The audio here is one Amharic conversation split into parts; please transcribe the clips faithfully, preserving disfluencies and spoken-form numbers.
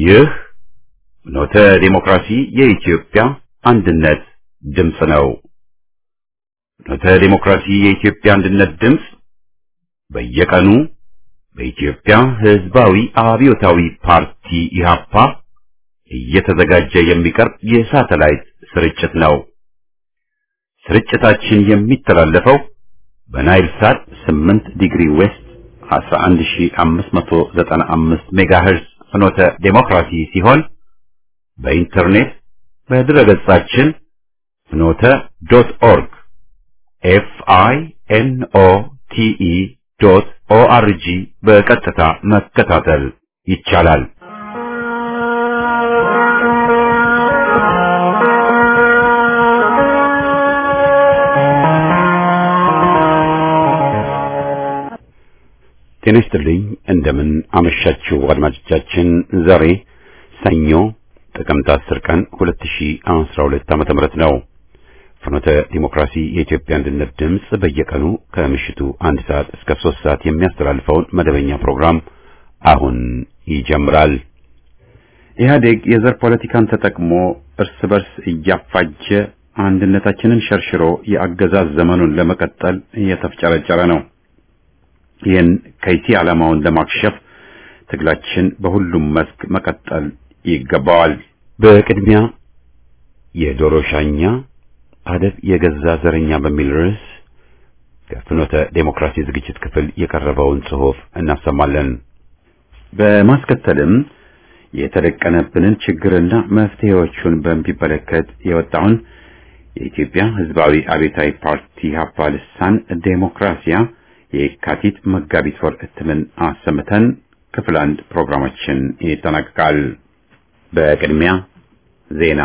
ይህ ኖተ ዲሞክራሲ የኢትዮጵያ አንድነት ድምፅ ነው። ኖተ ዲሞክራሲ የኢትዮጵያ አንድነት ድምፅ በየቀኑ በኢትዮጵያ ሕዝባዊ አብዮታዊ ፓርቲ ኢህአፓ እየተዘጋጀ የሚቀርብ የሳተላይት ስርጭት ነው። ስርጭታችን የሚተላለፈው በናይል ሳት ስምንት ዲግሪ ዌስት አስራ አንድ ሺህ አምስት መቶ ዘጠና አምስት ሜጋሄርዝ ፍኖተ ዴሞክራሲ ሲሆን በኢንተርኔት በድረገጻችን ፍኖተ ዶት ኦርግ ኤፍ አይ ኤን ኦ ቲ ኢ ዶት ኦ አር ጂ በቀጥታ መከታተል ይቻላል። ጤና ይስጥልኝ። እንደምን አመሻችሁ አድማጮቻችን። ዛሬ ሰኞ ጥቅምት አስር ቀን ሁለት ሺህ አስራ ሁለት ዓመተ ምህረት ነው። ፍኖተ ዲሞክራሲ የኢትዮጵያ አንድነት ድምፅ በየቀኑ ከምሽቱ አንድ ሰዓት እስከ ሶስት ሰዓት የሚያስተላልፈውን መደበኛ ፕሮግራም አሁን ይጀምራል። ኢህአዴግ የዘር ፖለቲካን ተጠቅሞ እርስ በርስ እያፋጀ አንድነታችንን ሸርሽሮ የአገዛዝ ዘመኑን ለመቀጠል እየተፍጨረጨረ ነው። ይህን ከይሲ ዓላማውን ለማክሸፍ ትግላችን በሁሉም መስክ መቀጠል ይገባዋል። በቅድሚያ የዶሮ ሻኛ አደብ የገዛ ዘረኛ በሚል ርዕስ ከፍኖተ ዴሞክራሲ ዝግጅት ክፍል የቀረበውን ጽሑፍ እናሰማለን። በማስከተልም የተደቀነብንን ችግርና መፍትሄዎቹን በሚመለከት የወጣውን የኢትዮጵያ ሕዝባዊ አብዮታዊ ፓርቲ ኢህአፓ ልሳን ዴሞክራሲያ የካቲት መጋቢት ወር እትምን አሰምተን ክፍል አንድ ፕሮግራማችን ይጠናቀቃል። በቅድሚያ ዜና።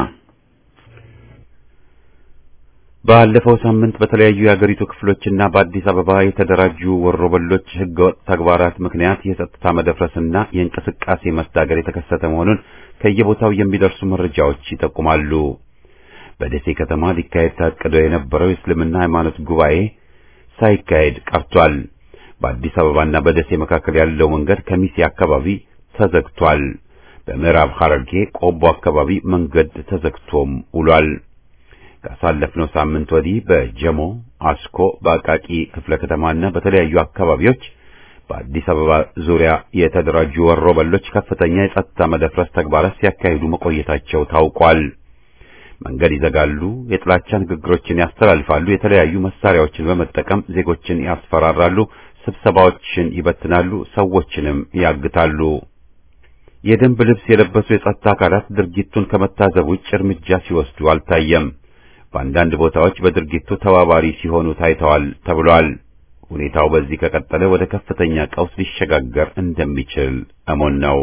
ባለፈው ሳምንት በተለያዩ የአገሪቱ ክፍሎችና በአዲስ አበባ የተደራጁ ወሮበሎች ህገወጥ ተግባራት ምክንያት የጸጥታ መደፍረስና የእንቅስቃሴ መስተጋገር የተከሰተ መሆኑን ከየቦታው የሚደርሱ መረጃዎች ይጠቁማሉ። በደሴ ከተማ ሊካሄድ ታቅዶ የነበረው የእስልምና ሃይማኖት ጉባኤ ሳይካሄድ ቀርቷል። በአዲስ አበባና በደሴ መካከል ያለው መንገድ ከሚሴ አካባቢ ተዘግቷል። በምዕራብ ሐረርጌ ቆቦ አካባቢ መንገድ ተዘግቶም ውሏል። ካሳለፍነው ሳምንት ወዲህ በጀሞ፣ አስኮ፣ በአቃቂ ክፍለ ከተማና በተለያዩ አካባቢዎች በአዲስ አበባ ዙሪያ የተደራጁ ወሮበሎች ከፍተኛ የጸጥታ መደፍረስ ተግባራት ሲያካሂዱ መቆየታቸው ታውቋል። መንገድ ይዘጋሉ፣ የጥላቻ ንግግሮችን ያስተላልፋሉ፣ የተለያዩ መሳሪያዎችን በመጠቀም ዜጎችን ያስፈራራሉ፣ ስብሰባዎችን ይበትናሉ፣ ሰዎችንም ያግታሉ። የደንብ ልብስ የለበሱ የጸጥታ አካላት ድርጊቱን ከመታዘብ ውጭ እርምጃ ሲወስዱ አልታየም። በአንዳንድ ቦታዎች በድርጊቱ ተባባሪ ሲሆኑ ታይተዋል ተብሏል። ሁኔታው በዚህ ከቀጠለ ወደ ከፍተኛ ቀውስ ሊሸጋገር እንደሚችል እሙን ነው።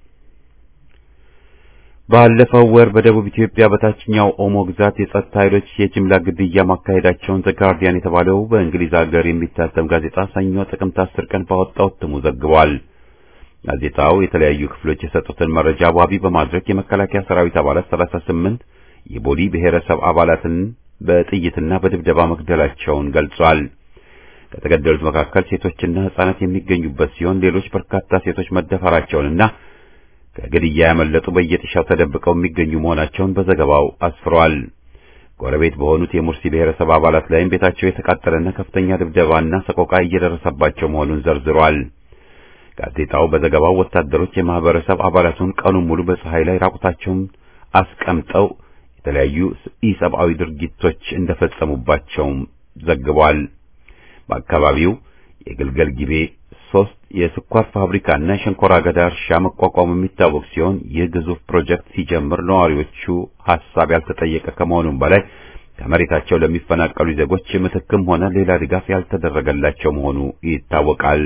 ባለፈው ወር በደቡብ ኢትዮጵያ በታችኛው ኦሞ ግዛት የጸጥታ ኃይሎች የጅምላ ግድያ ማካሄዳቸውን ዘ ጋርዲያን የተባለው በእንግሊዝ ሀገር የሚታተም ጋዜጣ ሰኞ ጥቅምት አስር ቀን ባወጣው እትሙ ዘግቧል። ጋዜጣው የተለያዩ ክፍሎች የሰጡትን መረጃ ዋቢ በማድረግ የመከላከያ ሰራዊት አባላት ሰላሳ ስምንት የቦዲ ብሔረሰብ አባላትን በጥይትና በድብደባ መግደላቸውን ገልጿል። ከተገደሉት መካከል ሴቶችና ሕፃናት የሚገኙበት ሲሆን ሌሎች በርካታ ሴቶች መደፈራቸውንና ከግድያ ያመለጡ በየጥሻው ተደብቀው የሚገኙ መሆናቸውን በዘገባው አስፍሯል። ጎረቤት በሆኑት የሙርሲ ብሔረሰብ አባላት ላይም ቤታቸው የተቃጠለና ከፍተኛ ድብደባና ሰቆቃ እየደረሰባቸው መሆኑን ዘርዝሯል። ጋዜጣው በዘገባው ወታደሮች የማህበረሰብ አባላቱን ቀኑን ሙሉ በፀሐይ ላይ ራቁታቸውን አስቀምጠው የተለያዩ ኢሰብአዊ ድርጊቶች እንደፈጸሙባቸውም ዘግቧል። በአካባቢው የግልገል ጊቤ ሶስት የስኳር ፋብሪካና የሸንኮራ አገዳ እርሻ መቋቋሙ የሚታወቅ ሲሆን ይህ ግዙፍ ፕሮጀክት ሲጀምር ነዋሪዎቹ ሐሳብ ያልተጠየቀ ከመሆኑም በላይ ከመሬታቸው ለሚፈናቀሉ ዜጎች ምትክም ሆነ ሌላ ድጋፍ ያልተደረገላቸው መሆኑ ይታወቃል።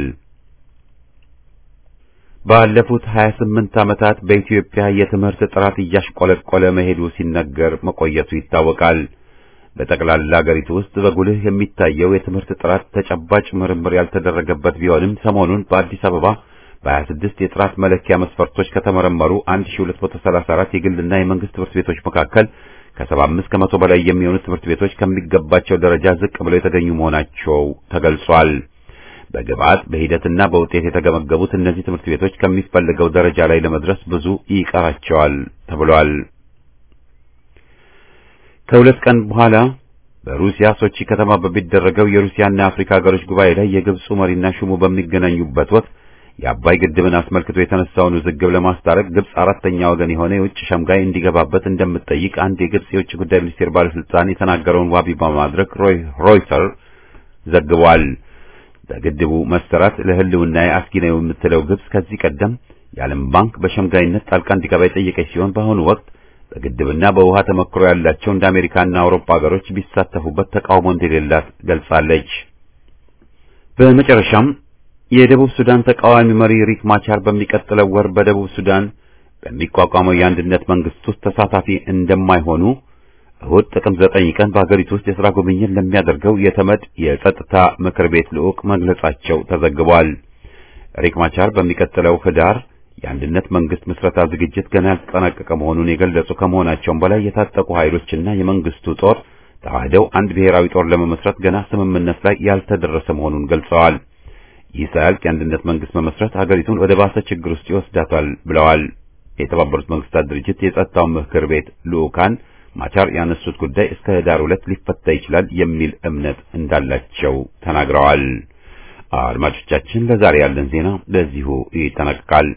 ባለፉት ሀያ ስምንት ዓመታት በኢትዮጵያ የትምህርት ጥራት እያሽቆለቆለ መሄዱ ሲነገር መቆየቱ ይታወቃል። በጠቅላላ ሀገሪቱ ውስጥ በጉልህ የሚታየው የትምህርት ጥራት ተጨባጭ ምርምር ያልተደረገበት ቢሆንም ሰሞኑን በአዲስ አበባ በሀያ ስድስት የጥራት መለኪያ መስፈርቶች ከተመረመሩ አንድ ሺህ ሁለት መቶ ሰላሳ አራት የግልና የመንግስት ትምህርት ቤቶች መካከል ከሰባ አምስት ከመቶ በላይ የሚሆኑ ትምህርት ቤቶች ከሚገባቸው ደረጃ ዝቅ ብለው የተገኙ መሆናቸው ተገልጿል። በግብዓት በሂደትና በውጤት የተገመገሙት እነዚህ ትምህርት ቤቶች ከሚፈልገው ደረጃ ላይ ለመድረስ ብዙ ይቀራቸዋል ተብሏል። ከሁለት ቀን በኋላ በሩሲያ ሶቺ ከተማ በሚደረገው የሩሲያና የአፍሪካ ሀገሮች ጉባኤ ላይ የግብፁ መሪና ሹሙ በሚገናኙበት ወቅት የአባይ ግድብን አስመልክቶ የተነሳውን ውዝግብ ለማስታረቅ ግብጽ አራተኛ ወገን የሆነ የውጭ ሸምጋይ እንዲገባበት እንደምትጠይቅ አንድ የግብጽ የውጭ ጉዳይ ሚኒስቴር ባለስልጣን የተናገረውን ዋቢ በማድረግ ሮይተር ዘግቧል። በግድቡ መሰራት ለህልውና አስጊ ነው የምትለው ግብጽ ከዚህ ቀደም የዓለም ባንክ በሸምጋይነት ጣልቃ እንዲገባ የጠየቀች ሲሆን በአሁኑ ወቅት በግድብና በውሃ ተመክሮ ያላቸው እንደ አሜሪካና አውሮፓ ሀገሮች ቢሳተፉበት ተቃውሞ እንደሌላት ገልጻለች። በመጨረሻም የደቡብ ሱዳን ተቃዋሚ መሪ ሪክ ማቻር በሚቀጥለው ወር በደቡብ ሱዳን በሚቋቋመው የአንድነት መንግስት ውስጥ ተሳታፊ እንደማይሆኑ እሁድ ጥቅምት ዘጠኝ ቀን በአገሪቱ ውስጥ የሥራ ጉብኝት ለሚያደርገው የተመድ የጸጥታ ምክር ቤት ልዑክ መግለጻቸው ተዘግቧል። ሪክ ማቻር በሚቀጥለው ህዳር የአንድነት መንግስት ምስረታ ዝግጅት ገና ያልተጠናቀቀ መሆኑን የገለጹ ከመሆናቸውም በላይ የታጠቁ ኃይሎችና የመንግስቱ ጦር ተዋህደው አንድ ብሔራዊ ጦር ለመመስረት ገና ስምምነት ላይ ያልተደረሰ መሆኑን ገልጸዋል። ይህ ሳያልቅ የአንድነት መንግስት መመስረት ሀገሪቱን ወደ ባሰ ችግር ውስጥ ይወስዳታል ብለዋል። የተባበሩት መንግስታት ድርጅት የጸጥታው ምክር ቤት ልዑካን ማቻር ያነሱት ጉዳይ እስከ ህዳር ሁለት ሊፈታ ይችላል የሚል እምነት እንዳላቸው ተናግረዋል። አድማጮቻችን ለዛሬ ያለን ዜና በዚሁ ይጠናቀቃል።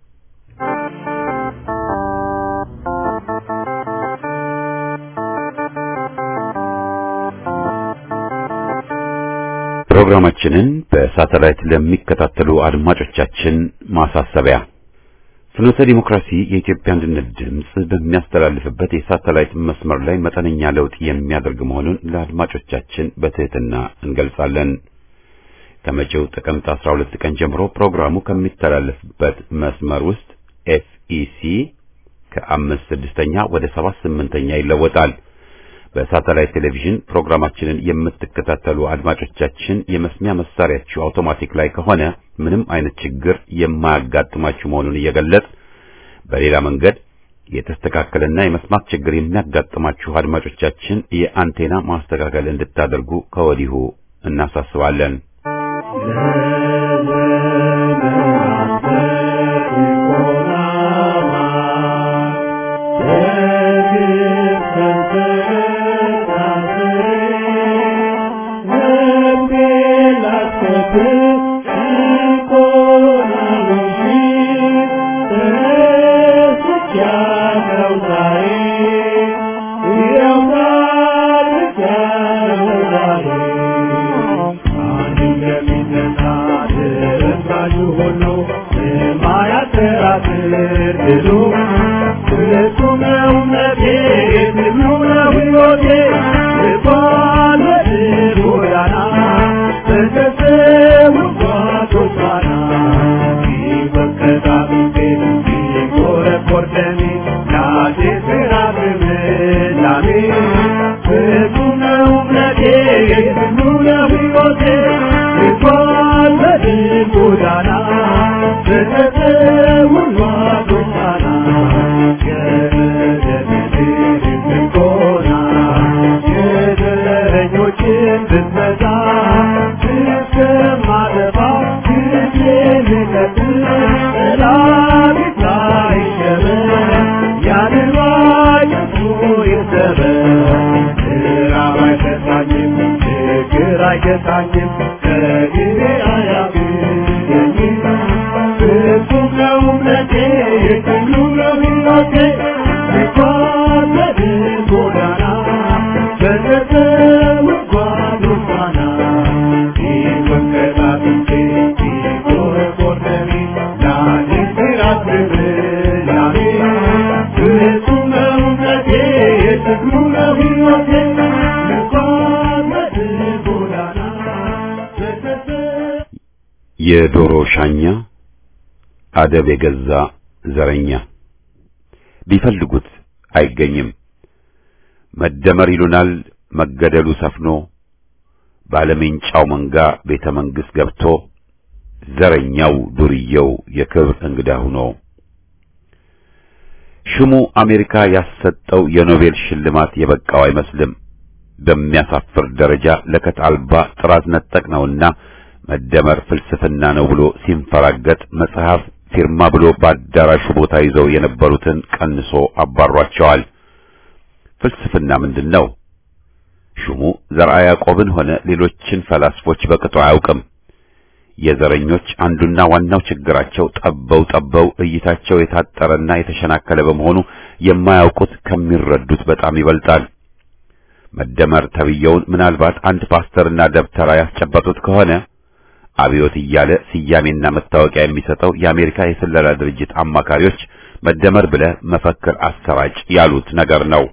ፕሮግራማችንን በሳተላይት ለሚከታተሉ አድማጮቻችን ማሳሰቢያ። ፍኖተ ዲሞክራሲ የኢትዮጵያ አንድነት ድምጽ በሚያስተላልፍበት የሳተላይት መስመር ላይ መጠነኛ ለውጥ የሚያደርግ መሆኑን ለአድማጮቻችን በትህትና እንገልጻለን። ከመጪው ጥቅምት አስራ ሁለት ቀን ጀምሮ ፕሮግራሙ ከሚተላለፍበት መስመር ውስጥ ኤፍኢሲ ከአምስት ስድስተኛ ወደ ሰባት ስምንተኛ ይለወጣል። በሳተላይት ቴሌቪዥን ፕሮግራማችንን የምትከታተሉ አድማጮቻችን የመስሚያ መሳሪያችሁ አውቶማቲክ ላይ ከሆነ ምንም አይነት ችግር የማያጋጥማችሁ መሆኑን እየገለጽ በሌላ መንገድ የተስተካከለና የመስማት ችግር የሚያጋጥማችሁ አድማጮቻችን የአንቴና ማስተካከል እንድታደርጉ ከወዲሁ እናሳስባለን። የዶሮ ሻኛ አደብ የገዛ ዘረኛ ቢፈልጉት አይገኝም። መደመር ይሉናል መገደሉ ሰፍኖ ባለሜንጫው መንጋ ቤተ መንግስት ገብቶ ዘረኛው ዱርየው የክብር እንግዳ ሆኖ ሹሙ አሜሪካ ያሰጠው የኖቤል ሽልማት የበቃው አይመስልም። በሚያሳፍር ደረጃ ለከት አልባ ጥራት ነጠቅ ነውና መደመር ፍልስፍና ነው ብሎ ሲንፈራገጥ መጽሐፍ ፊርማ ብሎ በአዳራሹ ቦታ ይዘው የነበሩትን ቀንሶ አባሯቸዋል። ፍልስፍና ምንድነው? ሹሙ ዘርዓ ያዕቆብን ሆነ ሌሎችን ፈላስፎች በቅጡ አያውቅም። የዘረኞች አንዱና ዋናው ችግራቸው ጠበው ጠበው እይታቸው የታጠረና የተሸናከለ በመሆኑ የማያውቁት ከሚረዱት በጣም ይበልጣል። መደመር ተብየውን ምናልባት አንድ ፓስተርና ደብተራ ያስጨበጡት ከሆነ አብዮት እያለ ስያሜና መታወቂያ የሚሰጠው የአሜሪካ የስለላ ድርጅት አማካሪዎች መደመር ብለ መፈክር አሰራጭ ያሉት ነገር ነው።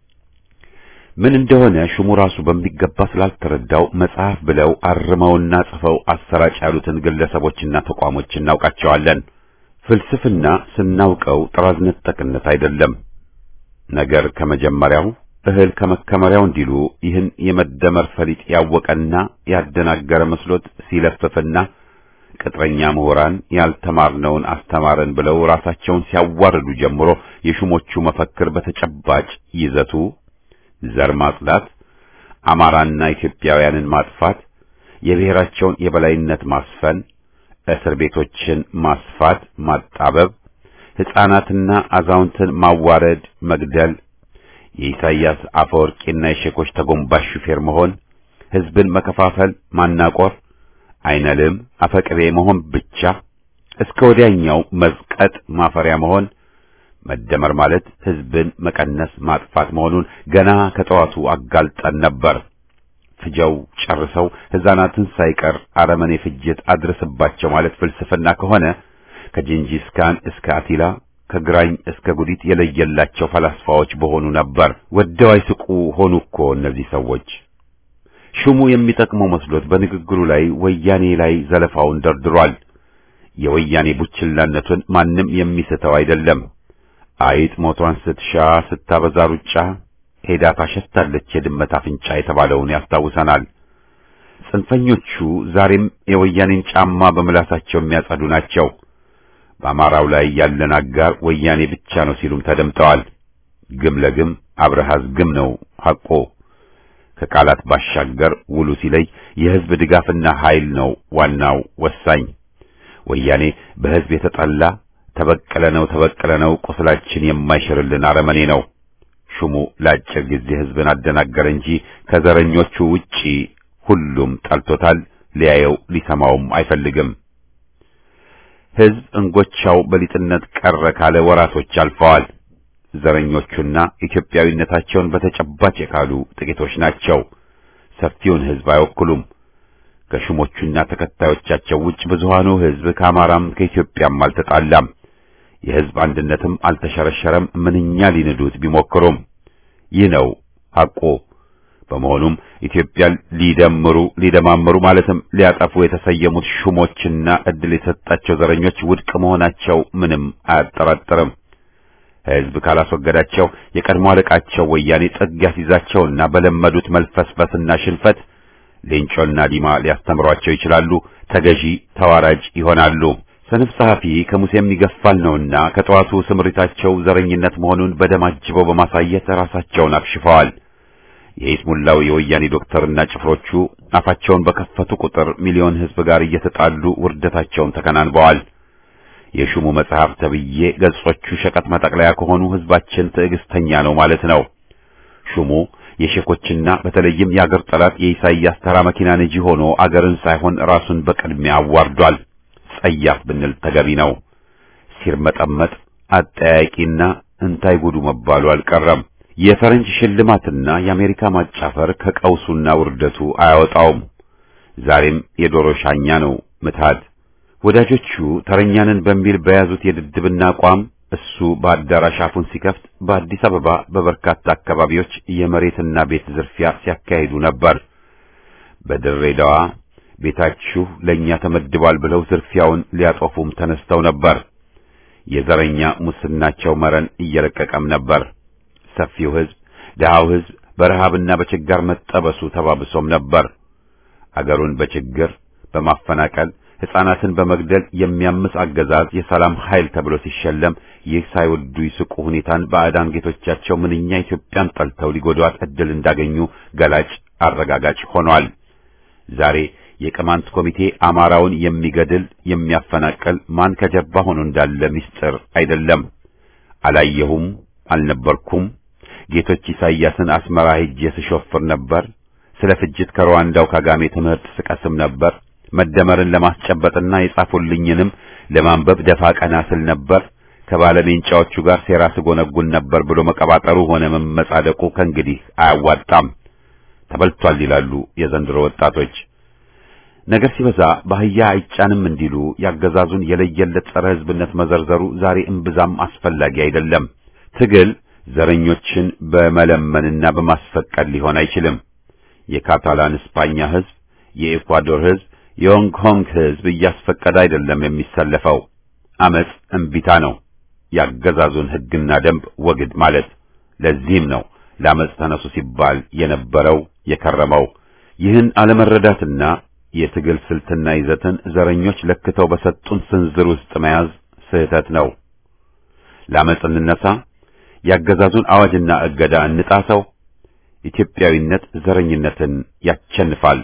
ምን እንደሆነ ሹሙ ራሱ በሚገባ ስላልተረዳው መጽሐፍ ብለው አርመውና ጽፈው አሰራጭ ያሉትን ግለሰቦችና ተቋሞች እናውቃቸዋለን። ፍልስፍና ስናውቀው ጥራዝ ነጠቅነት አይደለም። ነገር ከመጀመሪያው እህል ከመከመሪያው እንዲሉ ይህን የመደመር ፈሊጥ ያወቀና ያደናገረ መስሎት ሲለፍፍና ቅጥረኛ ምሁራን ያልተማርነውን አስተማረን ብለው ራሳቸውን ሲያዋርዱ ጀምሮ የሹሞቹ መፈክር በተጨባጭ ይዘቱ ዘር ማጽዳት፣ አማራና ኢትዮጵያውያንን ማጥፋት፣ የብሔራቸውን የበላይነት ማስፈን፣ እስር ቤቶችን ማስፋት ማጣበብ፣ ሕፃናትና አዛውንትን ማዋረድ መግደል፣ የኢሳይያስ አፈወርቂና የሼኮች ተጎንባሽ ሹፌር መሆን፣ ሕዝብን መከፋፈል ማናቆር፣ አይነልም አፈቅቤ መሆን ብቻ፣ እስከ ወዲያኛው መዝቀጥ ማፈሪያ መሆን፣ መደመር ማለት ሕዝብን መቀነስ ማጥፋት መሆኑን ገና ከጠዋቱ አጋልጠን ነበር። ፍጀው ጨርሰው ሕፃናትን ሳይቀር አረመኔ ፍጅት አድርስባቸው ማለት ፍልስፍና ከሆነ ከጂንጂስ ካን እስከ አቲላ ከግራኝ እስከ ጉዲት የለየላቸው ፈላስፋዎች በሆኑ ነበር። ወደው አይስቁ ሆኑ እኮ እነዚህ ሰዎች። ሹሙ የሚጠቅመው መስሎት በንግግሩ ላይ ወያኔ ላይ ዘለፋውን ደርድሯል። የወያኔ ቡችላነቱን ማንም የሚስተው አይደለም። አይጥ ሞቷን ስትሻ ስታበዛ ሩጫ ሄዳ ታሸታለች የድመት አፍንጫ የተባለውን ያስታውሰናል። ጽንፈኞቹ ዛሬም የወያኔን ጫማ በምላሳቸው የሚያጸዱ ናቸው። በአማራው ላይ ያለን አጋር ወያኔ ብቻ ነው ሲሉም ተደምጠዋል። ግም ለግም አብረሃዝ ግም ነው ሐቆ። ከቃላት ባሻገር ውሉ ሲለይ የሕዝብ ድጋፍና ኃይል ነው ዋናው ወሳኝ። ወያኔ በሕዝብ የተጠላ ተበቀለ ነው ተበቀለ ነው ቁስላችን የማይሽርልን አረመኔ ነው። ሹሙ ለአጭር ጊዜ ሕዝብን አደናገረ እንጂ ከዘረኞቹ ውጪ ሁሉም ጠልቶታል። ሊያየው ሊሰማውም አይፈልግም። ሕዝብ እንጎቻው በሊጥነት ቀረ ካለ ወራቶች አልፈዋል። ዘረኞቹና ኢትዮጵያዊነታቸውን በተጨባጭ የካሉ ጥቂቶች ናቸው። ሰፊውን ሕዝብ አይወክሉም። ከሹሞቹና ተከታዮቻቸው ውጭ ብዙሃኑ ሕዝብ ከአማራም ከኢትዮጵያም አልተጣላም። የሕዝብ አንድነትም አልተሸረሸረም። ምንኛ ሊንዱት ቢሞክሩም ይህ ነው ሐቁ። በመሆኑም ኢትዮጵያን ሊደምሩ ሊደማምሩ ማለትም ሊያጠፉ የተሰየሙት ሹሞችና እድል የሰጣቸው ዘረኞች ውድቅ መሆናቸው ምንም አያጠራጥርም። ሕዝብ ካላስወገዳቸው የቀድሞ አለቃቸው ወያኔ ጥግ ያስይዛቸውና በለመዱት መልፈስፈስና ሽንፈት ሌንጮና ዲማ ሊያስተምሯቸው ይችላሉ። ተገዢ ተዋራጅ ይሆናሉ። ሰነፍ ጸሐፊ ከሙሴም ይገፋል ነውና ከጠዋቱ ስምሪታቸው ዘረኝነት መሆኑን በደም አጅበው በማሳየት ራሳቸውን አክሽፈዋል። የኢስሙላው የወያኔ ዶክተርና ጭፍሮቹ አፋቸውን በከፈቱ ቁጥር ሚሊዮን ሕዝብ ጋር እየተጣሉ ውርደታቸውን ተከናንበዋል። የሹሙ መጽሐፍ ተብዬ ገጾቹ ሸቀጥ መጠቅለያ ከሆኑ ሕዝባችን ትዕግስተኛ ነው ማለት ነው። ሹሙ የሼኮችና በተለይም የአገር ጠላት የኢሳይያስ ተራ መኪና ነጂ ሆኖ አገርን ሳይሆን ራሱን በቅድሚያ አዋርዷል። ጸያፍ ብንል ተገቢ ነው። ሲርመጠመጥ አጠያቂና እንታይ ጉዱ መባሉ አልቀረም። የፈረንጅ ሽልማትና የአሜሪካ ማጫፈር ከቀውሱና ውርደቱ አያወጣውም። ዛሬም የዶሮ ሻኛ ነው ምትሃት። ወዳጆቹ ተረኛንን በሚል በያዙት የድድብና አቋም እሱ በአዳራሽ አፉን ሲከፍት በአዲስ አበባ በበርካታ አካባቢዎች የመሬትና ቤት ዝርፊያ ሲያካሂዱ ነበር። በድሬዳዋ ቤታችሁ ለኛ ተመድቧል ብለው ዝርፊያውን ሊያጠፉም ተነስተው ነበር። የዘረኛ ሙስናቸው መረን እየለቀቀም ነበር። ሰፊው ሕዝብ ደሃው ሕዝብ በረሃብና በችጋር መጠበሱ ተባብሶም ነበር። አገሩን በችግር በማፈናቀል ሕፃናትን በመግደል የሚያምስ አገዛዝ የሰላም ኃይል ተብሎ ሲሸለም ይህ ሳይወዱ ይስቁ ሁኔታን ባዕዳን ጌቶቻቸው ምንኛ ኢትዮጵያን ጠልተው ሊጎዷት ዕድል እንዳገኙ ገላጭ አረጋጋጭ ሆኗል። ዛሬ የቅማንት ኮሚቴ አማራውን የሚገድል የሚያፈናቅል ማን ከጀርባ ሆኖ እንዳለ ምስጢር አይደለም። አላየሁም፣ አልነበርኩም። ጌቶች ኢሳያስን አስመራ ሄጄ ስሾፍር ነበር። ስለ ፍጅት ከሩዋንዳው ካጋሜ ትምህርት ስቀስም ነበር። መደመርን ለማስጨበጥና የጻፉልኝንም ለማንበብ ደፋ ቀና ስል ነበር። ከባለሜንጫዎቹ ጋር ሴራ ስጎነጉን ነበር ብሎ መቀባጠሩ ሆነ መመጻደቁ ከእንግዲህ አያዋጣም። ተበልቷል ይላሉ የዘንድሮ ወጣቶች። ነገር ሲበዛ ባህያ አይጫንም እንዲሉ ያገዛዙን የለየለት ጸረ ሕዝብነት መዘርዘሩ ዛሬ እምብዛም አስፈላጊ አይደለም። ትግል ዘረኞችን በመለመንና በማስፈቀድ ሊሆን አይችልም። የካታላን ስፓኛ ሕዝብ፣ የኢኳዶር ሕዝብ፣ የሆንግ ኮንግ ሕዝብ እያስፈቀደ አይደለም የሚሰለፈው። አመጽ እምቢታ ነው ያገዛዙን ሕግና ደንብ ወግድ ማለት። ለዚህም ነው ለአመጽ ተነሱ ሲባል የነበረው የከረመው። ይህን አለመረዳትና የትግል ስልትና ይዘትን ዘረኞች ለክተው በሰጡን ስንዝር ውስጥ መያዝ ስህተት ነው። ለአመጽ እንነሳ፣ ያገዛዙን አዋጅና እገዳ እንጣሰው። ኢትዮጵያዊነት ዘረኝነትን ያቸንፋል።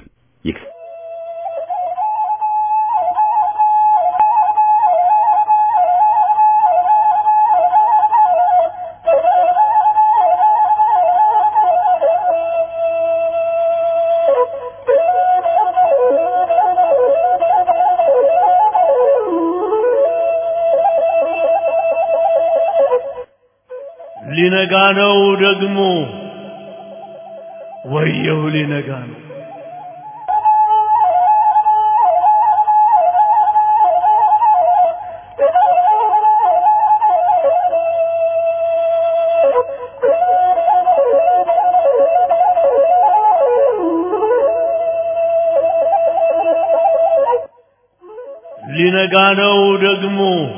ሊነጋ ነው ደግሞ ወየው ሊነጋ ነው። ሊነጋ ነው ደግሞ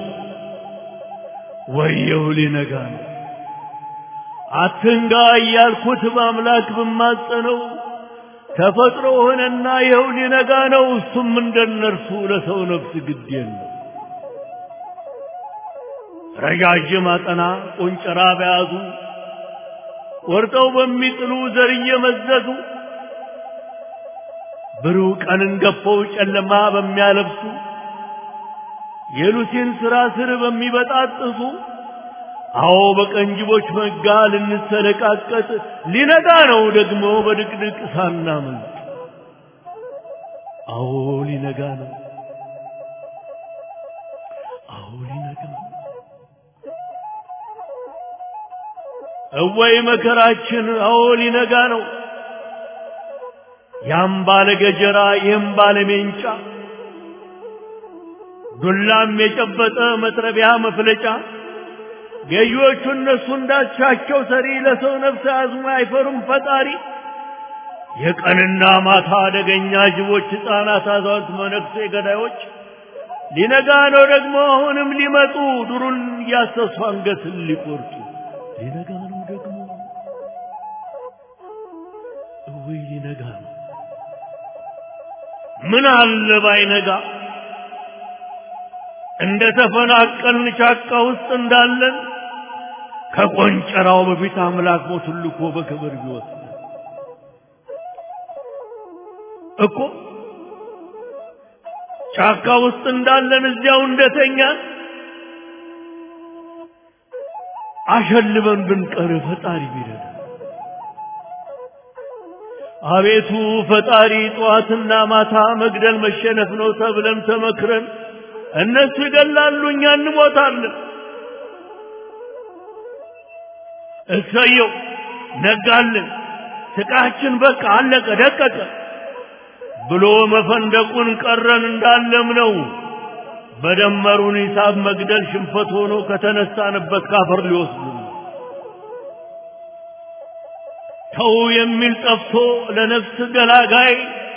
ወየው ሊነጋ ነው። አትንጋ እያልኩት በአምላክ ብማጸነው ተፈጥሮ ሆነና ይኸው ሊነጋ ነው። እሱም እንደነርሱ ለሰው ነፍስ ግድ የለው። ረጃጅም አጠና ቁንጨራ በያዙ ወርጠው በሚጥሉ ዘር እየመዘዙ ብሩህ ቀንን ገፈው ጨለማ በሚያለብሱ የሉሲን ስራ ስር በሚበጣጥሱ አዎ በቀንጅቦች መጋ ልንሰለቃቀጥ ሊነጋ ነው ደግሞ በድቅድቅ ሳናመልጥ። አዎ ሊነጋ ነው፣ አዎ ሊነጋ ነው። እወይ መከራችን! አዎ ሊነጋ ነው። ያም ባለ ገጀራ ይህም ባለ ሜንጫ ዱላም የጨበጠ መጥረቢያ መፍለጫ ገዢዎቹ እነሱ እንዳሻቸው ሰሪ ለሰው ነፍስ አዝሞ አይፈሩም ፈጣሪ። የቀንና ማታ አደገኛ ጅቦች፣ ሕፃናት፣ አዛውንት፣ መነኩሴ ገዳዮች ሊነጋ ነው ደግሞ አሁንም ሊመጡ ዱሩን እያሰሱ አንገትን ሊቆርጡ። ሊነጋ ነው ደግሞ እውይ ሊነጋ ነው። ምን አለ ባይነጋ እንደ ተፈናቀልን ጫካ ውስጥ እንዳለን ከቆንጨራው በፊት አምላክ ሞቱን ልኮ በክብር ቢወስድ እኮ ጫካ ውስጥ እንዳለን እዚያው እንደተኛን አሸልበን ብንቀር ፈጣሪ ቢረዳ። አቤቱ ፈጣሪ ጠዋትና ማታ መግደል መሸነፍ ነው ተብለን ተመክረን እነሱ ይገላሉ እኛ እንሞታለን። እሰየው ነጋልን ስቃችን በቃ አለቀ ደቀቀ ብሎ መፈንደቁን ቀረን እንዳለም ነው። በደመሩን ሂሳብ መግደል ሽንፈት ሆኖ ከተነሳንበት ካፈር ሊወስዱ ተው የሚል ጠፍቶ ለነፍስ ገላጋይ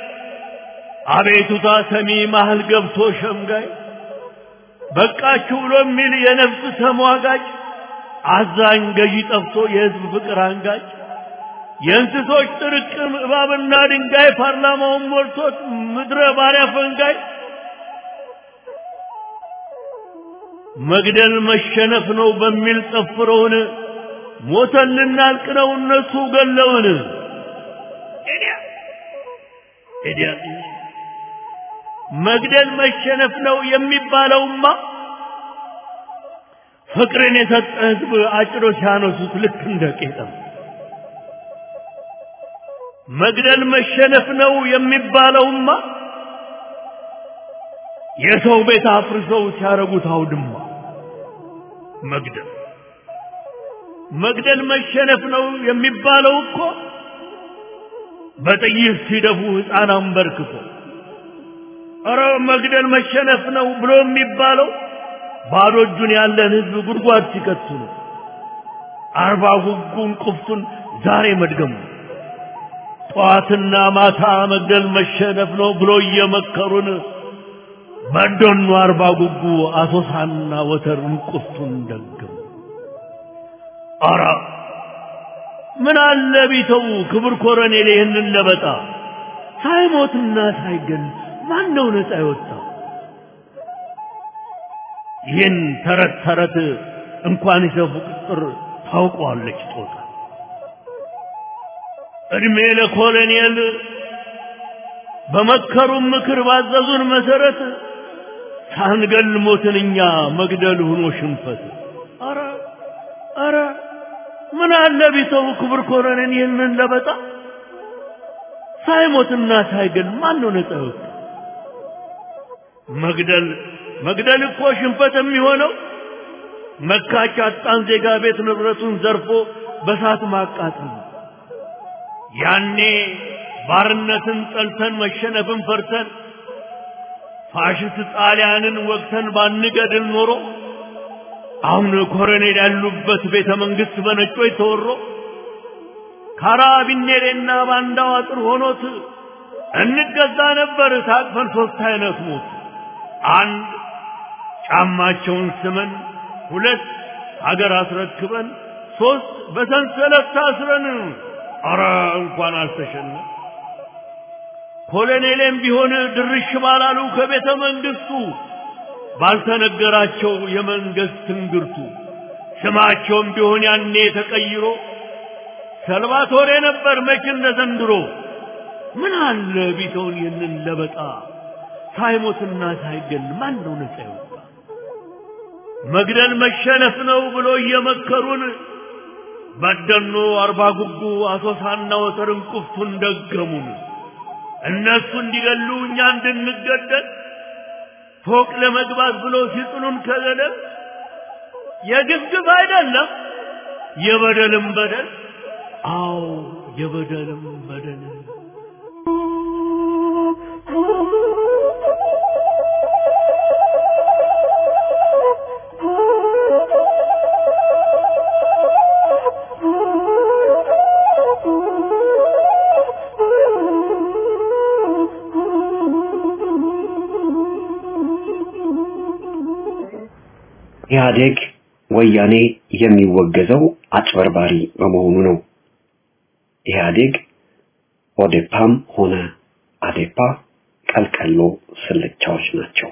አቤቱታ ሰሚ መሃል ገብቶ ሸምጋይ በቃችሁ ብሎ የሚል የነፍስ ተሟጋጭ አዛኝ ገዢ ጠፍቶ የሕዝብ ፍቅር አንጋጭ የእንስሶች ጥርቅም እባብና ድንጋይ ፓርላማውን ሞልቶት ምድረ ባሪያ ፈንጋይ መግደል መሸነፍ ነው በሚል ጠፍረውን ሞተን ልናልቅ ነው እነሱ ገለውን። ኤዲያ ኤዲያ መግደል መሸነፍ ነው የሚባለውማ ፍቅርን የሰጠ ህዝብ አጭሮ ሲያነሱት ልክ እንደ ቄጠም መግደል መሸነፍ ነው የሚባለውማ የሰው ቤት አፍርሰው ሲያረጉት አውድማ መግደል መግደል መሸነፍ ነው የሚባለው እኮ በጥይት ሲደፉ ህፃናን በርክቶ አረ መግደል መሸነፍ ነው ብሎ የሚባለው ባዶ እጁን ያለን ህዝብ ጉድጓድ ሲከቱ ነው አርባ ጉጉን ቁፍቱን ዛሬ መድገሙ ጧትና ማታ መግደል መሸነፍ ነው ብሎ እየመከሩን በዶኑ አርባ ጉጉ አሶሳና ወተርን ቁፍቱን ደገሙ አራ ምን አለ ቢተው ክብር ኮሎኔል ይህንን ለበጣ ሳይሞትና ሳይገል ማን ነው ነፃ ይወጣ ይህን ተረት ተረት እንኳን ይሰፉ ቁጥር ታውቀዋለች ጦጣ እድሜ ለኮሎኔል በመከሩን ምክር ባዘዙን መሰረት ሳንገል ሞትንኛ መግደል ሆኖ ሽንፈት አረ አረ ምን አለ ቢተው ክብር ኮሎኔል ይህንን ለበጣ ሳይሞትና ሳይገል ማን ነው ነፃ ይወጣ መግደል መግደል እኮ ሽንፈት የሚሆነው መካቻ አጣን ዜጋ ቤት ንብረቱን ዘርፎ በሳት ማቃጠል ያኔ ባርነትን ጠልተን መሸነፍን ፈርተን ፋሽስት ጣሊያንን ወቅተን ባንገድል ኖሮ አሁን ኮሎኔል ያሉበት ቤተ መንግስት በነጮች ተወሮ ካራቢኔሬና ባንዳው አጥር ሆኖት እንገዛ ነበር ታቅፈን ሶስት አይነት ሞት አንድ ጫማቸውን ስመን ሁለት ሀገር አስረክበን ሶስት በሰንሰለት ታስረን አረ እንኳን አልተሸነ ኮሎኔልም ቢሆን ድርሽ ባላሉ ከቤተ መንግስቱ ባልተነገራቸው የመንግስት እንግርቱ ስማቸውም ቢሆን ያኔ ተቀይሮ ሰልቫቶሬ ነበር መች እንደ ዘንድሮ ምን አለ ቢተውን ይህንን ለበጣ ሳይሞትና ሳይገል ማን ነው ነፃ ይወጣ መግደል መሸነፍ ነው ብሎ እየመከሩን በደኖ አርባ ጉጉ አሶሳና ወተርን ቁፍቱን ደገሙን እነሱ እንዲገሉ እኛ እንድንገደል ፎቅ ለመግባት ብሎ ሲጥሉን ከገደል የግፍግፍ አይደለም የበደልም በደል አዎ የበደልም በደል ኢህአዴግ ወያኔ የሚወገዘው አጭበርባሪ በመሆኑ ነው። ኢህአዴግ ኦዴፓም ሆነ አዴፓ ቀልቀሎ ስልቻዎች ናቸው።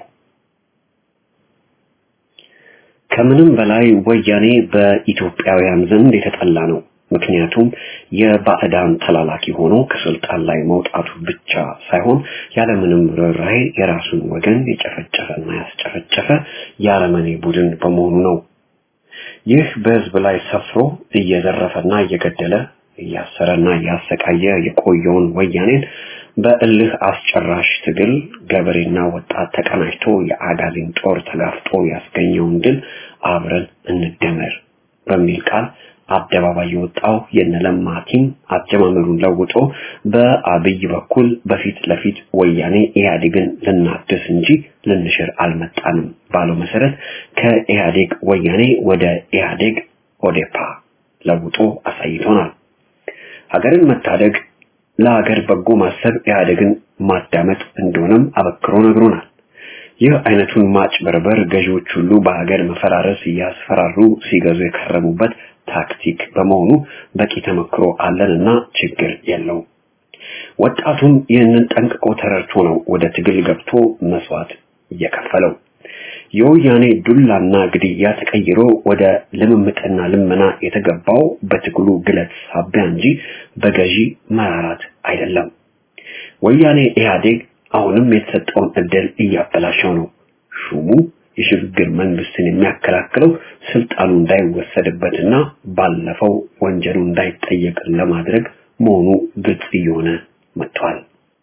ከምንም በላይ ወያኔ በኢትዮጵያውያን ዘንድ የተጠላ ነው። ምክንያቱም የባዕዳን ተላላኪ ሆኖ ከስልጣን ላይ መውጣቱ ብቻ ሳይሆን ያለምንም ርህራሄ የራሱን ወገን የጨፈጨፈና ያስጨፈጨፈ የአረመኔ ቡድን በመሆኑ ነው። ይህ በህዝብ ላይ ሰፍሮ እየዘረፈና እየገደለ እያሰረና እያሰቃየ የቆየውን ወያኔን በእልህ አስጨራሽ ትግል ገበሬና ወጣት ተቀናጅቶ የአጋዚን ጦር ተጋፍጦ ያስገኘውን ድል አብረን እንደመር በሚል ቃል አደባባይ የወጣው የነለማ ቲም አጀማመሩን ለውጦ በአብይ በኩል በፊት ለፊት ወያኔ ኢህአዴግን ልናድስ እንጂ ልንሽር አልመጣንም ባለው መሰረት ከኢህአዴግ ወያኔ ወደ ኢህአዴግ ኦዴፓ ለውጦ አሳይቶናል። ሀገርን መታደግ ለሀገር በጎ ማሰብ ኢህአዴግን ማዳመጥ እንደሆነም አበክሮ ነግሮናል። ይህ አይነቱን ማጭበርበር ገዢዎች ሁሉ በሀገር መፈራረስ ያስፈራሩ ሲገዙ የከረሙበት ታክቲክ በመሆኑ በቂ ተመክሮ አለንና ችግር የለው። ወጣቱም ይህንን ጠንቅቆ ተረድቶ ነው ወደ ትግል ገብቶ መስዋዕት እየከፈለው። የወያኔ ዱላና ግድያ ተቀይሮ ወደ ልምምጥና ልመና የተገባው በትግሉ ግለት ሳቢያ እንጂ በገዢ መራራት አይደለም። ወያኔ ኢህአዴግ አሁንም የተሰጠውን እድል እያበላሸው ነው። ሹሙ የሽግግር መንግስትን የሚያከላክለው ስልጣኑ እንዳይወሰድበትና ባለፈው ወንጀሉ እንዳይጠየቅ ለማድረግ መሆኑ ግልጽ እየሆነ መጥቷል።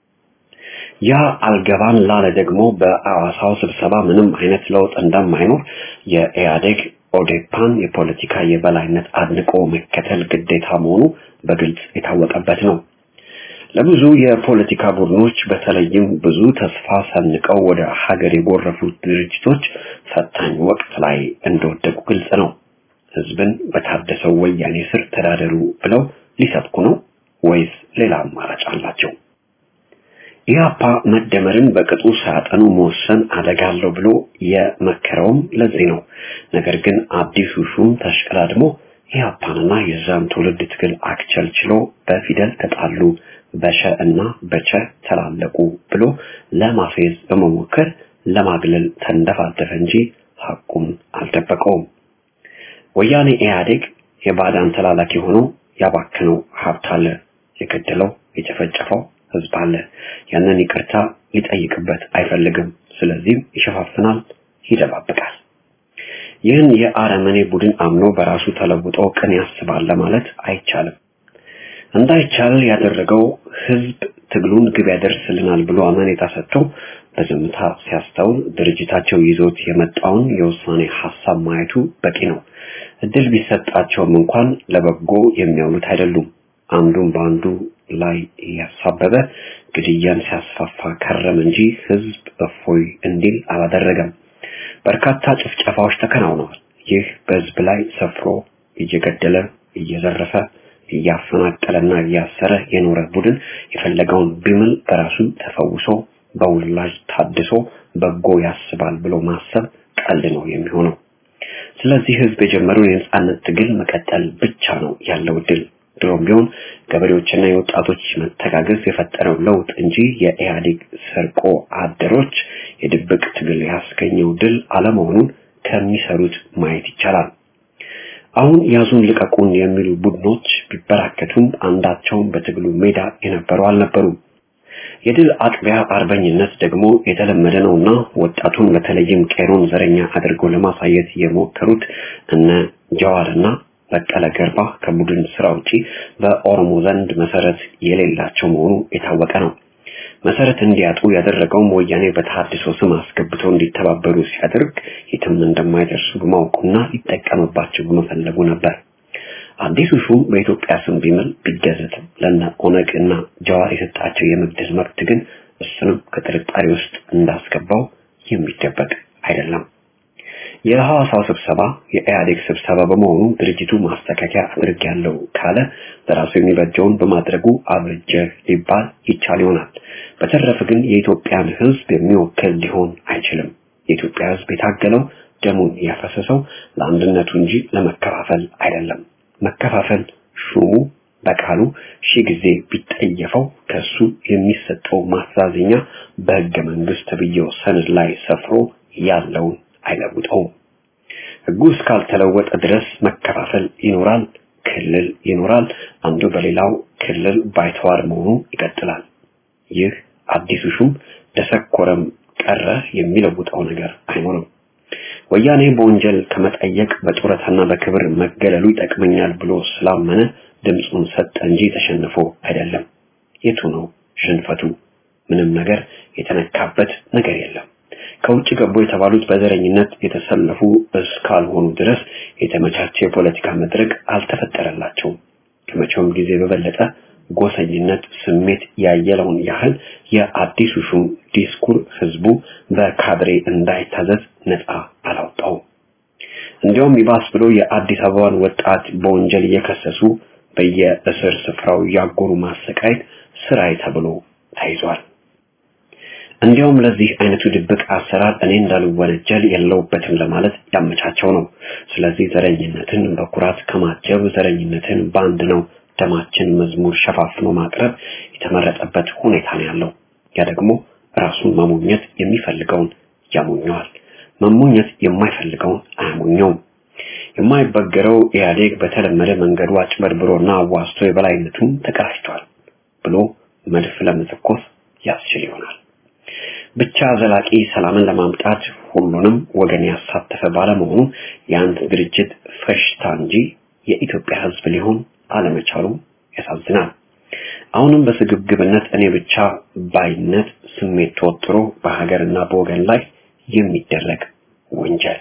ያ አልገባን ላለ ደግሞ በአዋሳው ስብሰባ ምንም አይነት ለውጥ እንደማይኖር የኢህአዴግ ኦዴፓን የፖለቲካ የበላይነት አድንቆ መከተል ግዴታ መሆኑ በግልጽ የታወቀበት ነው። ለብዙ የፖለቲካ ቡድኖች በተለይም ብዙ ተስፋ ሰንቀው ወደ ሀገር የጎረፉት ድርጅቶች ፈታኝ ወቅት ላይ እንደወደቁ ግልጽ ነው። ህዝብን በታደሰው ወያኔ ስር ተዳደሩ ብለው ሊሰብኩ ነው ወይስ ሌላ አማራጭ አላቸው? ኢህአፓ መደመርን በቅጡ ሳያጠኑ መወሰን አደጋለው ብሎ የመከረውም ለዚህ ነው። ነገር ግን አዲሱ ሹም ተሽቀዳድሞ ኢህአፓንና የዛን ትውልድ ትግል አክቸልችሎ በፊደል ተጣሉ በሸ እና በቸ ተላለቁ ብሎ ለማፌዝ በመሞከር ለማግለል ተንደፋደፈ እንጂ ሐቁን አልደበቀውም። ወያኔ ኢህአዴግ የባዳን ተላላኪ ሆኖ ያባከነው ሀብት አለ፣ የገደለው የጨፈጨፈው ህዝብ አለ። ያንን ይቅርታ ሊጠይቅበት አይፈልግም። ስለዚህ ይሸፋፍናል፣ ይደባብቃል። ይህን የአረመኔ ቡድን አምኖ በራሱ ተለውጦ ቅን ያስባል ለማለት አይቻልም። እንዳይቻል ያደረገው ህዝብ ትግሉን ግብ ያደርስልናል ብሎ አመኔታ ሰጥቶ በዝምታ ሲያስተውል ድርጅታቸው ይዞት የመጣውን የውሳኔ ሐሳብ ማየቱ በቂ ነው። እድል ቢሰጣቸውም እንኳን ለበጎ የሚያውሉት አይደሉም። አንዱን በአንዱ ላይ ያሳበበ ግድያን ሲያስፋፋ ከረም እንጂ ህዝብ እፎይ እንዲል አላደረገም። በርካታ ጭፍጨፋዎች ተከናውነዋል። ይህ በህዝብ ላይ ሰፍሮ እየገደለ እየዘረፈ እያፈናቀለና እያሰረ የኖረ ቡድን የፈለገውን ቢምል በራሱ ተፈውሶ በውላጅ ታድሶ በጎ ያስባል ብሎ ማሰብ ቀልድ ነው የሚሆነው። ስለዚህ ህዝብ የጀመረውን የነጻነት ትግል መቀጠል ብቻ ነው ያለው ድል። ድሮም ቢሆን ገበሬዎችና የወጣቶች መተጋገዝ የፈጠረው ለውጥ እንጂ የኢህአዴግ ሰርቆ አደሮች የድብቅ ትግል ያስገኘው ድል አለመሆኑን ከሚሰሩት ማየት ይቻላል። አሁን ያዙን ልቀቁን የሚሉ ቡድኖች ቢበራከቱም አንዳቸውም በትግሉ ሜዳ የነበሩ አልነበሩም። የድል አጥቢያ አርበኝነት ደግሞ የተለመደ ነውና ወጣቱን በተለይም ቄሮን ዘረኛ አድርገው ለማሳየት የሞከሩት እነ ጀዋርና በቀለ ገርባ ከቡድን ስራ ውጪ በኦሮሞ ዘንድ መሰረት የሌላቸው መሆኑ የታወቀ ነው። መሰረት እንዲያጡ ያደረገው ወያኔ በተሐድሶ ስም አስገብተው እንዲተባበሩ ሲያደርግ የትም እንደማይደርሱ በማወቁና ሊጠቀምባቸው በመፈለጉ ነበር። አዲሱ ሹም በኢትዮጵያ ስም ቢምል ቢገዘት ለና ኦነግና ጀዋር የሰጣቸው የመግደል መብት ግን እሱንም ከጥርጣሬ ውስጥ እንዳስገባው የሚደበቅ አይደለም። የሐዋሳው ስብሰባ የኢህአዴግ ስብሰባ በመሆኑ ድርጅቱ ማስተካከያ አድርጌያለሁ ካለ በራሱ የሚበጀውን በማድረጉ አብርጀ ሊባል ይቻል ይሆናል። በተረፈ ግን የኢትዮጵያን ህዝብ የሚወክል ሊሆን አይችልም። የኢትዮጵያ ህዝብ የታገለው ደሙን ያፈሰሰው ለአንድነቱ እንጂ ለመከፋፈል አይደለም። መከፋፈል ሹሙ በቃሉ ሺ ጊዜ ቢጠየፈው ከሱ የሚሰጠው ማሳዘኛ በህገ መንግስት ተብዬው ሰነድ ላይ ሰፍሮ ያለውን አይለውጠውም። ህጉ እስካልተለወጠ ድረስ መከፋፈል ይኖራል፣ ክልል ይኖራል፣ አንዱ በሌላው ክልል ባይተዋር መሆኑ ይቀጥላል። ይህ አዲሱ ሹም ደሰኮረም ቀረ የሚለውጠው ነገር አይኖርም። ወያኔ በወንጀል ከመጠየቅ በጡረታና በክብር መገለሉ ይጠቅመኛል ብሎ ስላመነ ድምጹን ሰጠ እንጂ ተሸንፎ አይደለም። የቱ ነው ሽንፈቱ? ምንም ነገር የተነካበት ነገር የለም። ከውጭ ገቡ የተባሉት በዘረኝነት የተሰለፉ እስካልሆኑ ድረስ የተመቻቸ የፖለቲካ መድረክ አልተፈጠረላቸውም። ከመቼውም ጊዜ በበለጠ ጎሰኝነት ስሜት ያየለውን ያህል የአዲሱ ሹም ዲስኩር ህዝቡ በካድሬ እንዳይታዘዝ ነፃ አላውጣው። እንዲያውም ይባስ ብሎ የአዲስ አበባን ወጣት በወንጀል እየከሰሱ በየእስር ስፍራው ያጎሩ ማሰቃየት ስራይ ተብሎ ተይዟል። እንዲያውም ለዚህ አይነቱ ድብቅ አሰራር እኔ እንዳልወነጀል የለውበትም ለማለት ያመቻቸው ነው። ስለዚህ ዘረኝነትን በኩራት ከማጀብ ዘረኝነትን ባንድ ነው ደማችን መዝሙር ሸፋፍኖ ማቅረብ የተመረጠበት ሁኔታ ነው ያለው። ያ ደግሞ ራሱን መሞኘት የሚፈልገውን ያሞኘዋል፣ መሞኘት የማይፈልገውን አያሞኘውም። የማይበገረው ኢህአዴግ በተለመደ መንገዱ አጭበርብሮና አዋስቶ የበላይነቱን ተቀዳጅቷል ብሎ መድፍ ለመተኮስ ያስችል ይሆናል። ብቻ ዘላቂ ሰላምን ለማምጣት ሁሉንም ወገን ያሳተፈ ባለመሆኑ የአንድ ድርጅት ፈሽታ እንጂ የኢትዮጵያ ሕዝብ ሊሆን አለመቻሉ ያሳዝናል። አሁንም በስግብግብነት እኔ ብቻ ባይነት ስሜት ተወጥሮ በሀገርና በወገን ላይ የሚደረግ ወንጀል